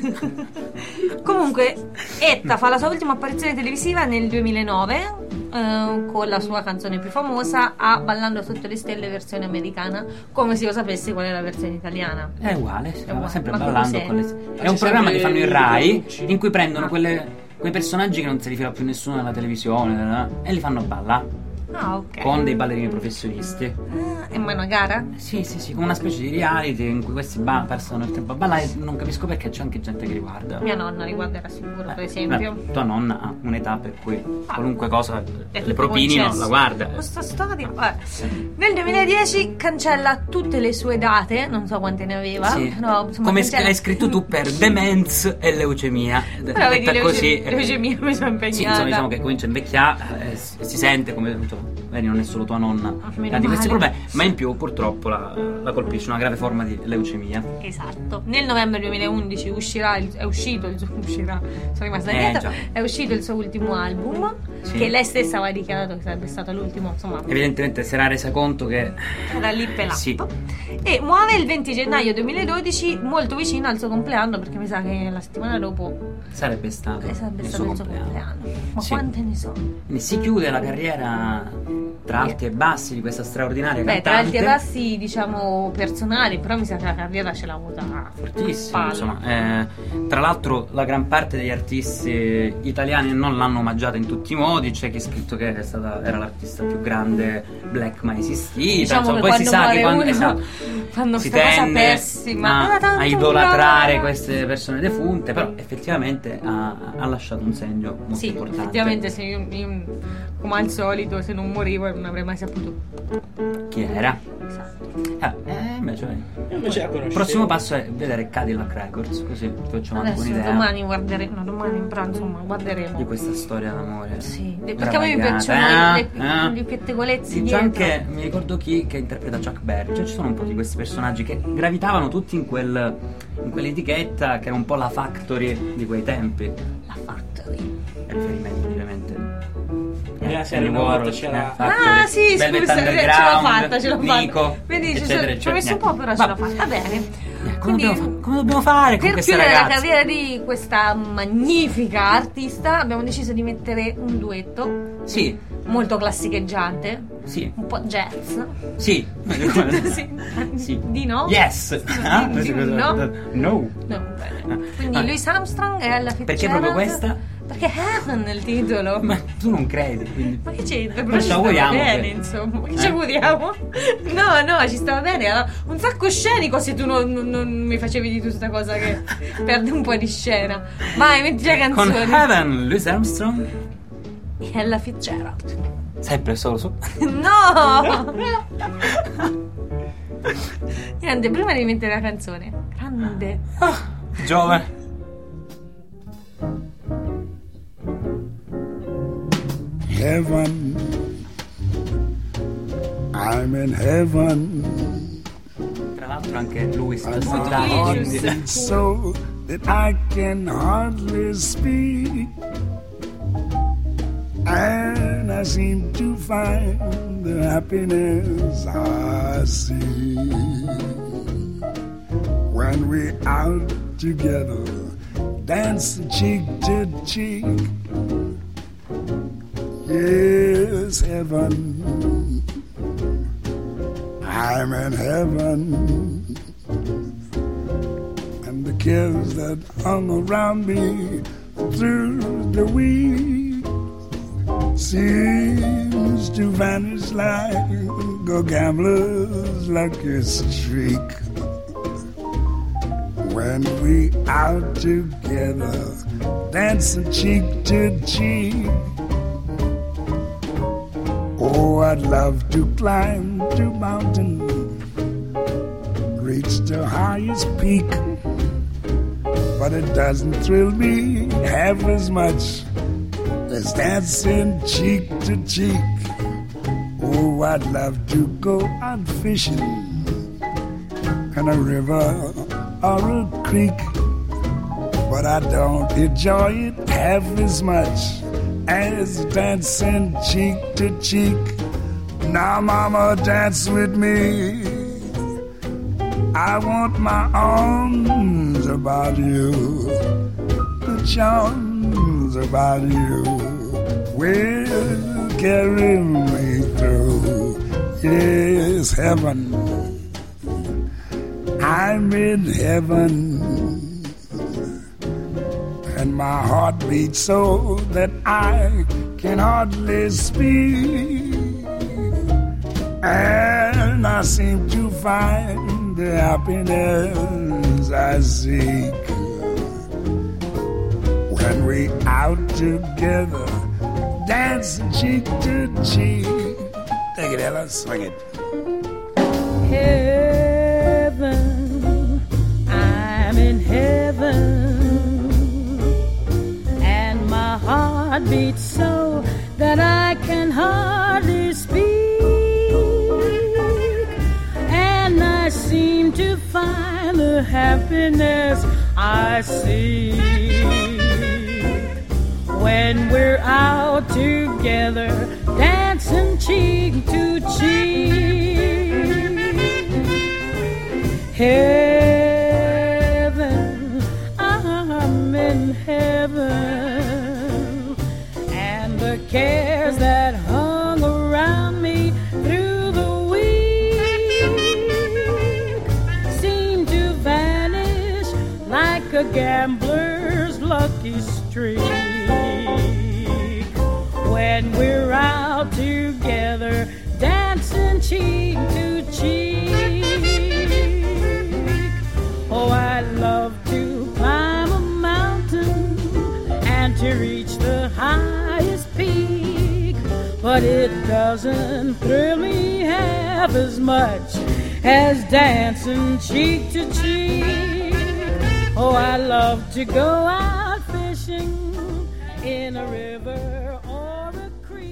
Comunque, Etta fa la sua ultima apparizione televisiva nel duemilanove eh, con la sua canzone più famosa, a Ballando sotto le stelle versione americana, come se io sapessi qual è la versione italiana. È uguale, stiamo uguale, sempre ma come ballando sei? con le... Ma È un c'è programma che sempre fanno in i Rai, Luci. in cui prendono Ah. quelle, quei personaggi che non se li fila più nessuno nella televisione, eh, e li fanno ballare Ah, ok. con dei ballerini professionisti. Ah, è mai una gara? Sì, sì, sì, come una specie di reality in cui questi ba- passano il tempo a ballare. Non capisco perché c'è anche gente che li guarda. Mia nonna li guarderà sicuro, per Eh, esempio. beh, tua nonna ha un'età per cui qualunque cosa È le tutto propini non concesso. la guarda. Questa storia. Vabbè. Nel duemiladieci cancella tutte le sue date, non so quante ne aveva. Sì. però, insomma, Come cancella- l'hai scritto tu per demenz e leucemia. Però vedi, Detta leuce- così. leucemia mi sono impegnata. Sì, insomma, diciamo che comincia a invecchiare, eh, si si sente come tutto. vedi, non è solo tua nonna che ha di questi male. problemi, ma in più purtroppo la, la colpisce una grave forma di leucemia. Esatto. Nel novembre duemilaundici uscirà il, è uscito il suo uscirà, sono rimasta Eh, indietro, già. è uscito il suo ultimo album, Sì. che lei stessa aveva dichiarato che sarebbe stato l'ultimo, insomma, Evidentemente si era resa conto che era lì per Sì. e muore il venti gennaio duemiladodici, molto vicino al suo compleanno, perché mi sa che la settimana dopo sarebbe stato eh, sarebbe il stato suo il suo compleanno. compleanno. Ma Sì. quante ne so? Quindi si chiude la carriera tra alti e bassi di questa straordinaria Beh, tra cantante. alti e bassi, diciamo, personali, però mi sa che la carriera ce l'ha avuta Fortissimo, palle. insomma. Eh, tra l'altro la gran parte degli artisti italiani non l'hanno omaggiata in tutti i modi. C'è chi ha scritto che è stata, era l'artista più grande black mai esistita. Diciamo insomma, che poi si quando sa che muore quando uno esatto, fanno si sta cosa tende pessima. a, Ah, tanto a idolatrare brava. queste persone defunte, però effettivamente ha, ha lasciato un segno molto Sì, importante. effettivamente se io, io, come al solito, se non morivo non avrei mai saputo. Chi era? Esatto. Ah, eh, invece, Io invece la il conoscevo. prossimo passo è vedere Cadillac Records, così ti facciamo anche Adesso un'idea domani guarderemo, no, domani però insomma guarderemo. di questa storia d'amore. Sì, de- perché a me mi travagliata. piacciono Eh, le, eh. le pettegolezzi Sì, dietro. già anche mi ricordo chi che interpreta Chuck Berry, cioè ci sono un po' di questi personaggi che gravitavano tutti in quel in quell'etichetta che era un po' la Factory di quei tempi. La Factory. Riferimento ovviamente. Nella serie Andy una volta Warhol, c'era- eh, Factory, Ah sì, Velvet scusa, ce l'ho Underground, fatta, ce l'ho Nico, fatta. Vedi, ci, eccetera, sono- ci ho messo un eccetera. po', però ce Va- l'ho fatta. Va bene. Come Quindi, dobbiamo, fa- come dobbiamo fare con per questa chiudere la ragazza? carriera di questa magnifica artista abbiamo deciso di mettere un duetto Sì, molto classicheggiante, sì, un po' jazz. sì. Sì. Sì. Di no? Yes. Ah, Di- questa di cosa- no? No. No, bene. Quindi Ah. Louis Armstrong e Ella Fitzgerald. Perché proprio questa? Perché Heaven nel titolo. Ma tu non credi, quindi. Ma che c'entra? Ma Però ci ci stava auguriamo bene, che- insomma. Ma che Eh? ci auguriamo? No, no, ci stava bene. Era un sacco scenico se tu non, non- non mi facevi di tutta questa cosa che perde un po' di scena. Vai, metti la Con canzone. Heaven, Louis Armstrong. E Ella Fitzgerald. Sempre solo su. No! Niente, prima di mettere la canzone. Grande. Giovane. Heaven, I'm in heaven. Tra l'altro anche lui si My sta heart già beats so that I can hardly speak, and I seem to find the happiness I see when we're out together, dancing cheek to cheek. Yes, heaven, I'm in heaven, and the cares that hung around me through the week seems to vanish like a gambler's lucky streak. When we out together, dancing cheek to cheek. Oh, I'd love to climb to mountain, reach the highest peak, but it doesn't thrill me half as much as dancing cheek to cheek. Oh, I'd love to go out fishing in a river or a creek, but I don't enjoy it half as much as dancing cheek to cheek. Now, mama, dance with me. I want my arms about you, the charms about you will carry me through. Yes, heaven, I'm in heaven, and my heart beats so that I can hardly speak, and I seem to find the happiness I seek when we out together, dancing cheek to cheek. Take it, Ella, swing it. Heaven, I'm in heaven, and my heart beats so that I can hardly speak, the happiness I see when we're out together, dancing cheek to cheek. Heaven, I'm in heaven, and the cares that hung around me through the week seem to vanish like a gambler's lucky streak. When we're out together, dancing cheek to cheek. Oh, I love to climb a mountain and to reach the highest peak, but it doesn't thrill me half as much as dancing cheek to cheek. Oh, I love to go out fishing in a river or a creek.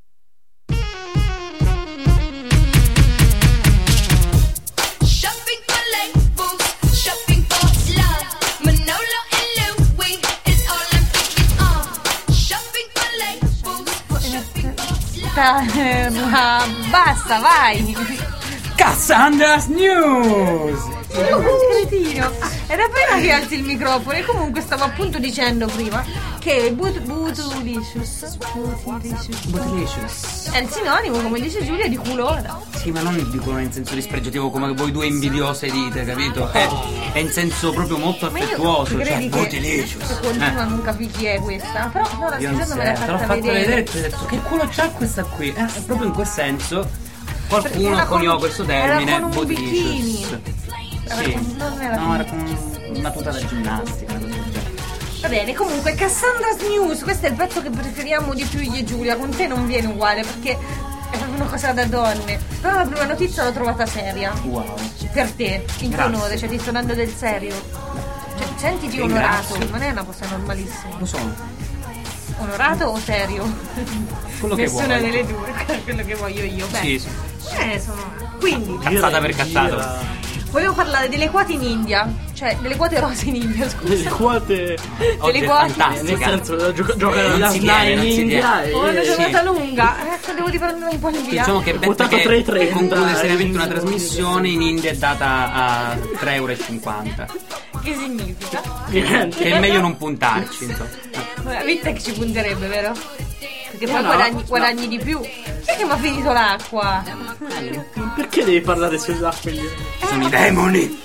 Shopping for labels, shopping for love. Manolo and Louis is all I'm thinking of. Shopping for labels, shopping for love. Terra, basta, vai. Cassandra's News! Cretino. Era appena che alzi il microfono. E comunque stavo appunto dicendo prima che but- Bootylicious Bootylicious Bootylicious è il sinonimo, come dice Giulia, di culona. Sì, ma non dicono in senso dispregiativo come voi due invidiose dite, capito? È, è in senso proprio molto Ma io affettuoso, credi cioè che Bootylicious. continua Eh. a non capire chi è questa. Però no, la Io non seconda me l'ha sé, te l'ho fatta fatta vedere vedere. e ti ho detto che culo c'ha questa qui? Eh, è proprio in quel senso. Perché Qualcuno era con- coniò questo termine, era con un Bootylicious. Era Sì. con- non era No, con- era con una tuta da ginnastica, una cosa del genere. Va bene, comunque Cassandra's News, questo è il pezzo che preferiamo di più io e Giulia. Con te non viene uguale perché è proprio una cosa da donne. Però la prima notizia l'ho trovata seria. Wow. Per te, in tuo Grazie. onore, cioè ti sto dando del serio. Cioè, sentiti Ringrazio. onorato, non è una cosa normalissima. Lo so. Onorato o serio? Quello che Nessuna vuoi. delle due, quello che voglio io. Beh, Sì, sì. eh, sono... Quindi, Cazzata per cazzata. Gira. volevo parlare delle quote in India. Cioè, delle quote rose in India, Le scusa. quote Oggi è quote- nel fantastica. senso gio- giocare Non alla si S N A tiene, in non si India tiene. e Ho una sì. giornata lunga, ecco, devo riprendere un po' in via. Diciamo che Beth Quotato che tre e trenta, conclude seriamente una eh, trasmissione in India è data a tre euro e cinquanta. Che significa? niente. Che è meglio non puntarci, insomma. La Vittec ci punterebbe, vero? Perché poi no, guadagni, no. guadagni di più. Chi è che mi ha finito l'acqua? Perché devi parlare sull'acqua? Sono i demoni.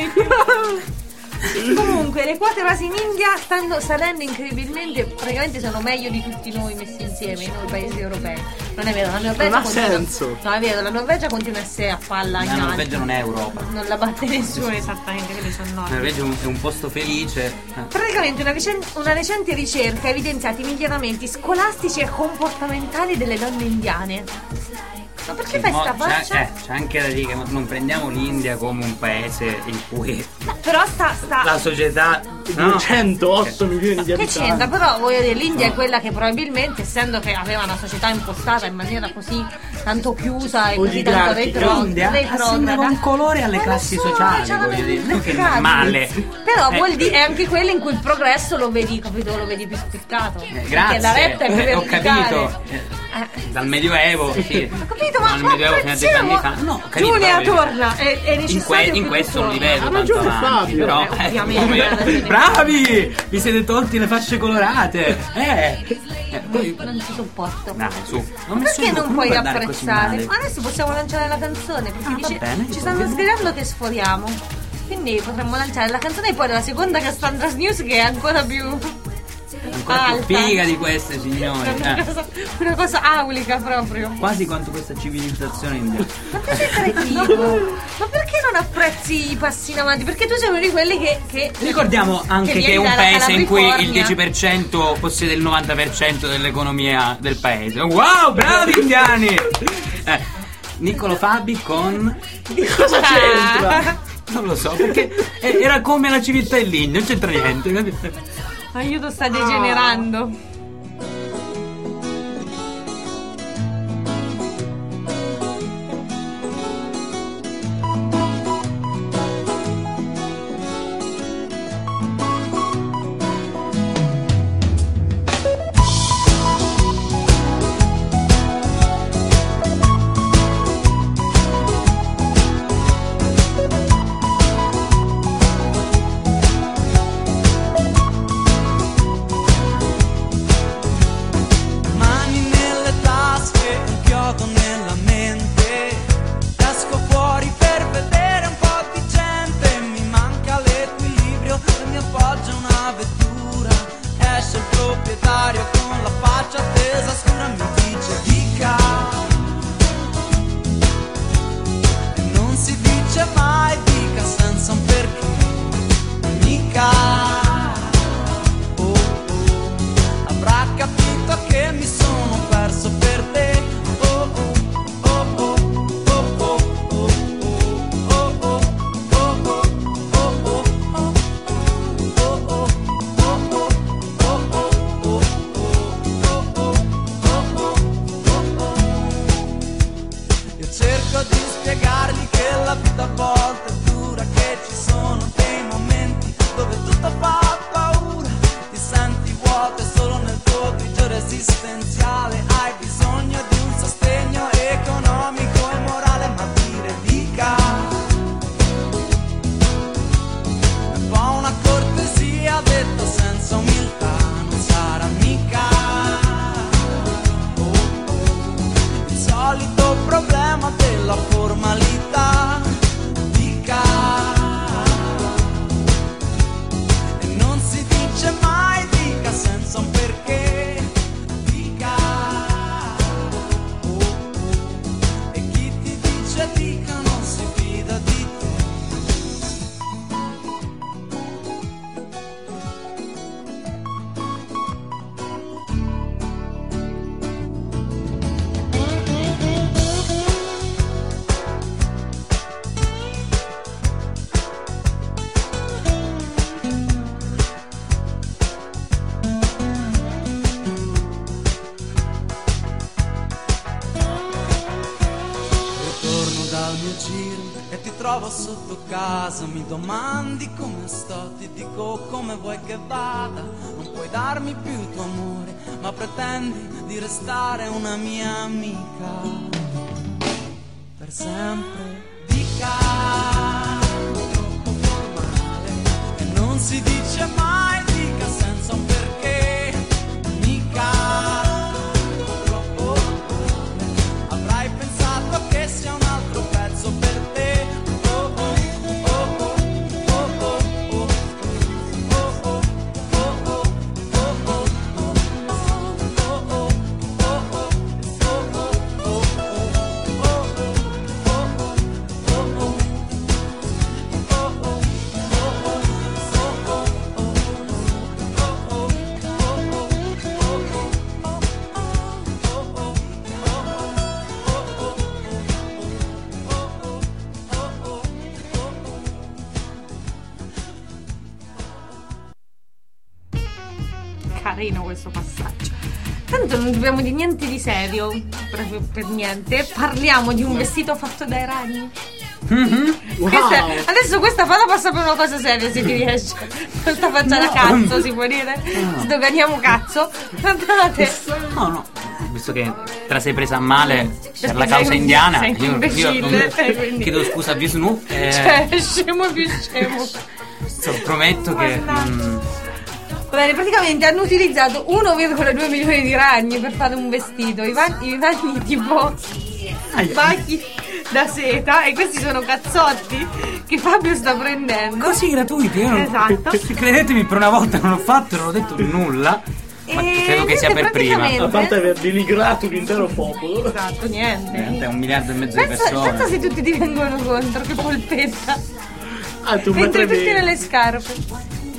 Comunque, le quote rose in India stanno salendo incredibilmente. Praticamente sono meglio di tutti noi messi insieme, noi paesi europei. Non è vero, la Norvegia Non ha continua... senso. No, è vero, la Norvegia continua a essere a palla in La alto. Norvegia non è Europa. Non la batte nessuno esattamente, quelli sono La nordici. Norvegia è un, è un posto felice. Eh. Praticamente una, recen- una recente ricerca ha evidenziato i miglioramenti scolastici e comportamentali delle donne indiane. Ma perché fai Mo- sta c'è, faccia? eh, c'è anche da dire che non prendiamo l'India come un paese in cui No, però sta, sta... la società no, duecentootto milioni di Che abitanti. c'entra? Però voglio dire, l'India No. è quella che probabilmente, essendo che aveva una società impostata in maniera così tanto chiusa e così tanto Oligarchica. retro- l'India retrograda, assegnava un colore alle Ma lo classi so, sociali, c'hanno voglio dire, non che implicati. male. Però Eh, vuol dire è anche quella in cui il progresso lo vedi, capito? Lo vedi più spiccato. eh, Perché grazie, la retta è più Eh, ho verticale. capito. Eh, Eh. Dal Medioevo, sì. Ho capito, ma, Dal ma Medioevo fino a dieci anni fa. No, ho capito, Giulia però- torna, è, è necessario In, que- in che questo non li torni. vedo Ha tanto ragione avanti, Fabio. però Eh, eh, ovviamente, come- ha ragione. bravi! Vi siete tolti le fasce colorate. Eh, eh poi Non ti sopporto. dai, su. Non mi Perché sono- non come puoi guardare così apprezzare? male? Ma adesso possiamo lanciare la canzone perché Ah, dice- va bene, ci va stanno bene. sgridando che sforiamo. Quindi potremmo lanciare la canzone e poi la seconda Cassandra's News che è ancora più Ancora più alta. figa di queste signore. Una Eh. cosa, una cosa aulica proprio. Quasi quanto questa civilizzazione indiana. Ma tu sei cretino. Ma perché non apprezzi i passi in avanti? Perché tu sei uno di quelli che, che Ricordiamo anche che, vieni è un dalla paese in cui il California. dieci per cento possiede il novanta per cento dell'economia del paese. Wow, bravi indiani! Eh, Niccolo Fabi con... Di cosa c'entra? Ah, Non lo so, perché eh, era come la civiltà dell'India, non c'entra niente, capito? aiuto, sta degenerando. volte solo nel tuo grigio resistenziale hai bisogno di un sostegno economico e morale, ma dire dica è un po' una cortesia detto senza umiltà, non sarà mica oh, oh, il solito problema della formalità. Dica e non si dice mai dica senza un perché. Dica oh, oh, e chi ti dice dica non si fida di te. Ritorno dal mio giro e ti trovo sotto casa, mi domandi come sto, ti dico come vuoi che vada, non puoi darmi più il tuo amore, ma pretendi di restare una mia amica per sempre. Dica troppo formale e non si dice mai dica senza un perché. Mica troppo male, avrai pensato che sia un altro pezzo per te. Oh oh oh oh oh oh oh oh oh oh Carino questo passaggio. Tanto non dobbiamo dire niente di serio, proprio per niente. Parliamo di un vestito fatto dai ragni. Mm-hmm. Questa è- adesso questa falla passa per una cosa seria se ti riesce. Questa faccia da cazzo si può dire. Sdoganiamo cazzo. Andate. No, no, visto che te la sei presa a male per la sei causa un- indiana, sei un io, io imbecille, non- eh, quindi- chiedo scusa a Vishnu e Cioè, scemo più scemo. so, prometto che mm, Va bene, praticamente hanno utilizzato uno virgola due milioni di ragni per fare un vestito. I, va- i ragni tipo baghi da seta, e questi sono cazzotti che Fabio sta prendendo. così gratuiti, io non, Esatto. credetemi, per una volta non ho fatto, non ho detto nulla, ma E credo che sia niente, per prima. praticamente- A parte aver denigrato l'intero popolo. Esatto, niente. Niente, un miliardo e mezzo di Pensa, pensa persone. se tutti ti vengono contro, che polpetta. Ah, tu Mentre mentre tutti bevi. nelle scarpe.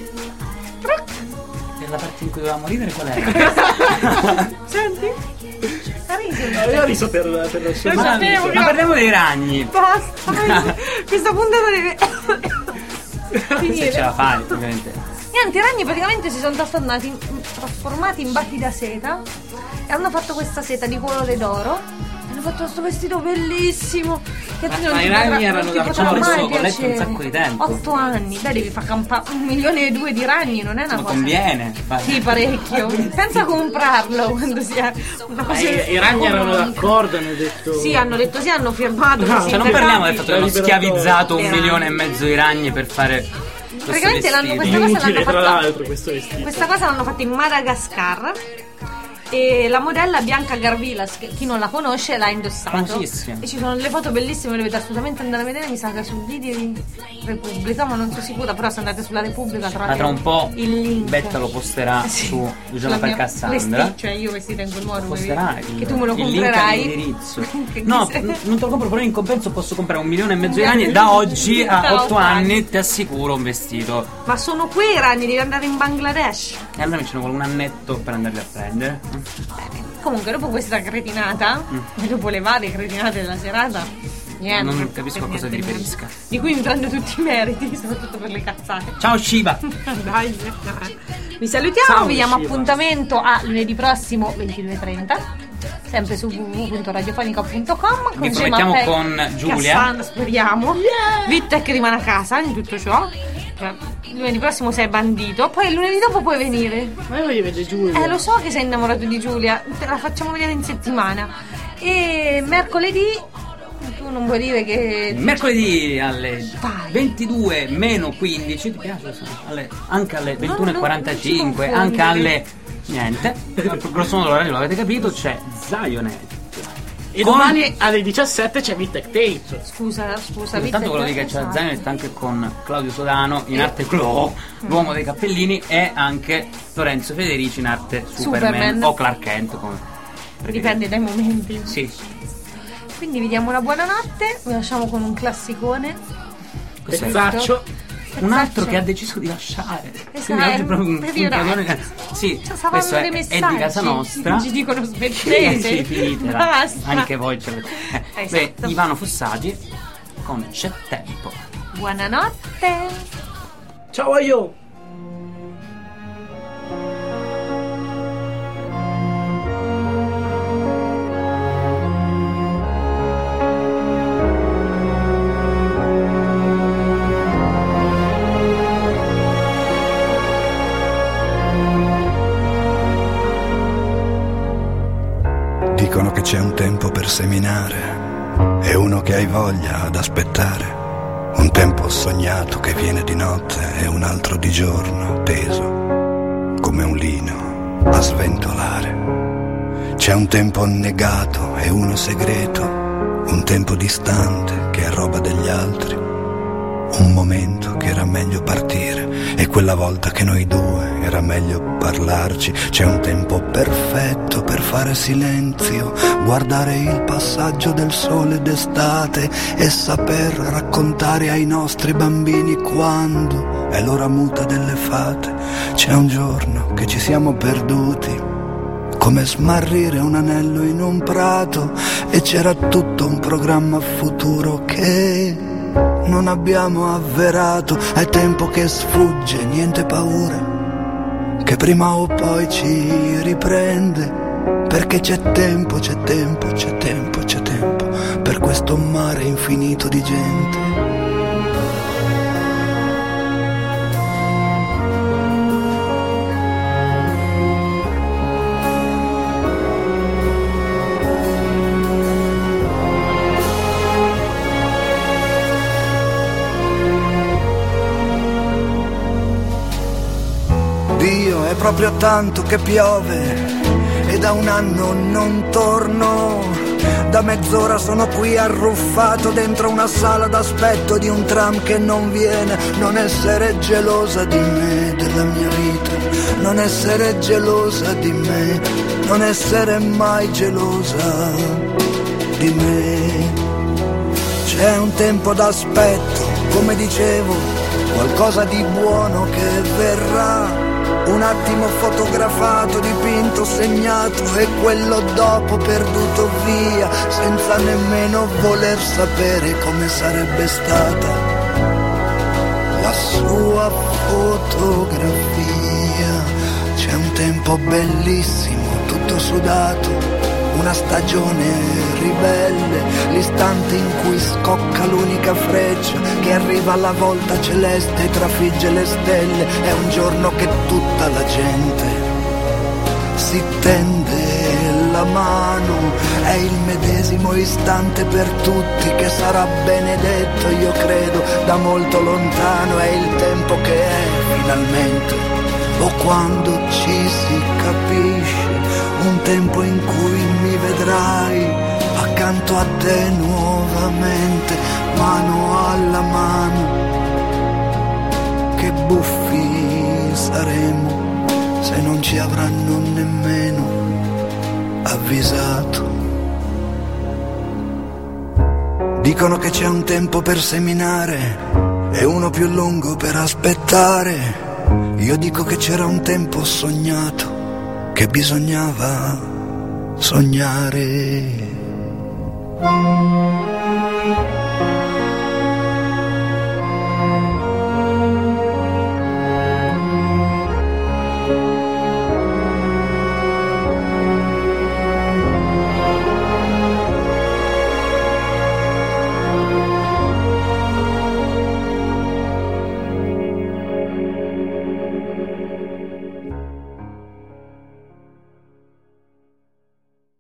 E la parte in cui dovevamo ridere qual era? Senti? Ha riso. Aveva riso per, per il suo Lo ma, sapevo, ma no. parliamo dei ragni. Basta. Questa puntata deve Se finire. ce la fai, ovviamente. Niente, i ragni praticamente si sono trasformati in, trasformati in bachi da seta e hanno fatto questa seta di colore d'oro. E hanno fatto questo vestito bellissimo. Che Ma- non ma ti i ragni potrà- erano non ti da potrà corso, mai ho letto un piacere. sacco di tempo. Otto anni, dai, devi far campare un milione e due di ragni, non è una Ma cosa. conviene fare. Sì, parecchio. Senza comprarlo quando sia una Ma cosa. i, i ragni erano economica. d'accordo, hanno detto. Sì, hanno detto sì, hanno firmato. No, questi Cioè non parliamo del fatto che hanno Liberatorio. schiavizzato un Eh, milione e mezzo di ragni per fare questo Praticamente l'hanno- vestito. questa cosa Inutile, l'hanno tra fatta- l'altro, questo vestito. Questa cosa l'hanno fatta in Madagascar. E la modella Bianca Garvilas, che chi non la conosce, l'ha indossato. Famosissima. E ci sono delle foto bellissime, dovete assolutamente andare a vedere. Mi sa che sul video di Repubblica, ma non sono sicura. Però se andate sulla Repubblica trovate Ma tra un po' il link. Betta lo posterà Sì. su Luciano La mia- Cassandra. vesti- Cioè io vestita in quel modo Posterà che il, tu me lo il link comprerai. all'indirizzo. Che No, se- n- non te lo compro, però in compenso posso comprare un milione e mezzo di ragni e da oggi a Da otto otto anni. anni ti assicuro un vestito. Ma sono quei ragni, devi andare in Bangladesh. E allora mi ci vuole un annetto per andarli a prendere. Comunque dopo questa cretinata e dopo le varie cretinate della serata, niente, Non per capisco a niente, cosa ti niente. riferisca. Di cui mi prendo tutti i meriti, soprattutto per le cazzate. Ciao Shiba! Dai, vi salutiamo, Ciao, vi diamo Shiva. appuntamento a lunedì prossimo ventidue e trenta, sempre su w w w punto radiofonica punto com. Vi promettiamo con Giulia. Cassandra, speriamo. Vittek rimane a casa in tutto ciò. Cioè, lunedì prossimo sei bandito, poi lunedì dopo puoi venire. Ma io voglio vedere Giulia. Eh, lo so che sei innamorato di Giulia, te la facciamo vedere in settimana. E mercoledì tu non vuoi dire che... Mercoledì alle Vai. ventidue meno quindici, ti piace? Alle, anche alle ventuno e quarantacinque, non ci anche alle... niente, grosso modo l'orario l'avete capito, c'è Zionet. E domani alle diciassette c'è Vittec Tape. Scusa, scusa, Intanto quello di che c'è Zionet anche con Claudio Sodano in arte Clo, l'uomo dei cappellini, e anche Lorenzo Federici in arte Superman, Superman. o Clark Kent, come preferite. Dipende dai momenti. Sì. Quindi vi diamo la buonanotte, vi lasciamo con un classicone. Questo è Pezzaccio. un altro che ha deciso di lasciare. Esatto, Quindi oggi proprio un vedi, puntatone- ora- Sì, Cioè, stavano questo è, dei è messaggi di casa nostra. ci dicono Eh, smettete. sì, finitela. Basta. Anche voi ce l'avete. Eh, Esatto. Beh, Ivano Fossati con C'è tempo. Buonanotte. Ciao a io. Dicono che c'è un tempo per seminare e uno che hai voglia ad aspettare, un tempo sognato che viene di notte e un altro di giorno teso come un lino a sventolare. C'è un tempo negato e uno segreto, un tempo distante che è roba degli altri, un momento che era meglio partire e quella volta che noi due era meglio parlarci. C'è un tempo perfetto per fare silenzio, guardare il passaggio del sole d'estate e saper raccontare ai nostri bambini quando è l'ora muta delle fate. C'è un giorno che ci siamo perduti, come smarrire un anello in un prato, e c'era tutto un programma futuro che non abbiamo avverato. È tempo che sfugge, niente paura, che prima o poi ci riprende, perché c'è tempo, c'è tempo, c'è tempo, c'è tempo per questo mare infinito di gente. Dio, è proprio tanto che piove e da un anno non torno. Da mezz'ora sono qui arruffato dentro una sala d'aspetto di un tram che non viene. Non essere gelosa di me, della mia vita, non essere gelosa di me, non essere mai gelosa di me. C'è un tempo d'aspetto, come dicevo, qualcosa di buono che verrà. Un attimo fotografato, dipinto, segnato, e quello dopo perduto via, senza nemmeno voler sapere come sarebbe stata la sua fotografia. C'è un tempo bellissimo, tutto sudato, una stagione ribelle, l'istante in cui scocca l'unica freccia che arriva alla volta celeste e trafigge le stelle. È un giorno che tutta la gente si tende la mano, è il medesimo istante per tutti che sarà benedetto, io credo, da molto lontano. È il tempo che è finalmente, o quando ci si capisce, un tempo in cui mi vedrai accanto a te nuovamente, mano alla mano. Che buffi saremo se non ci avranno nemmeno avvisato. Dicono che c'è un tempo per seminare e uno più lungo per aspettare. Io dico che c'era un tempo sognato che bisognava sognare.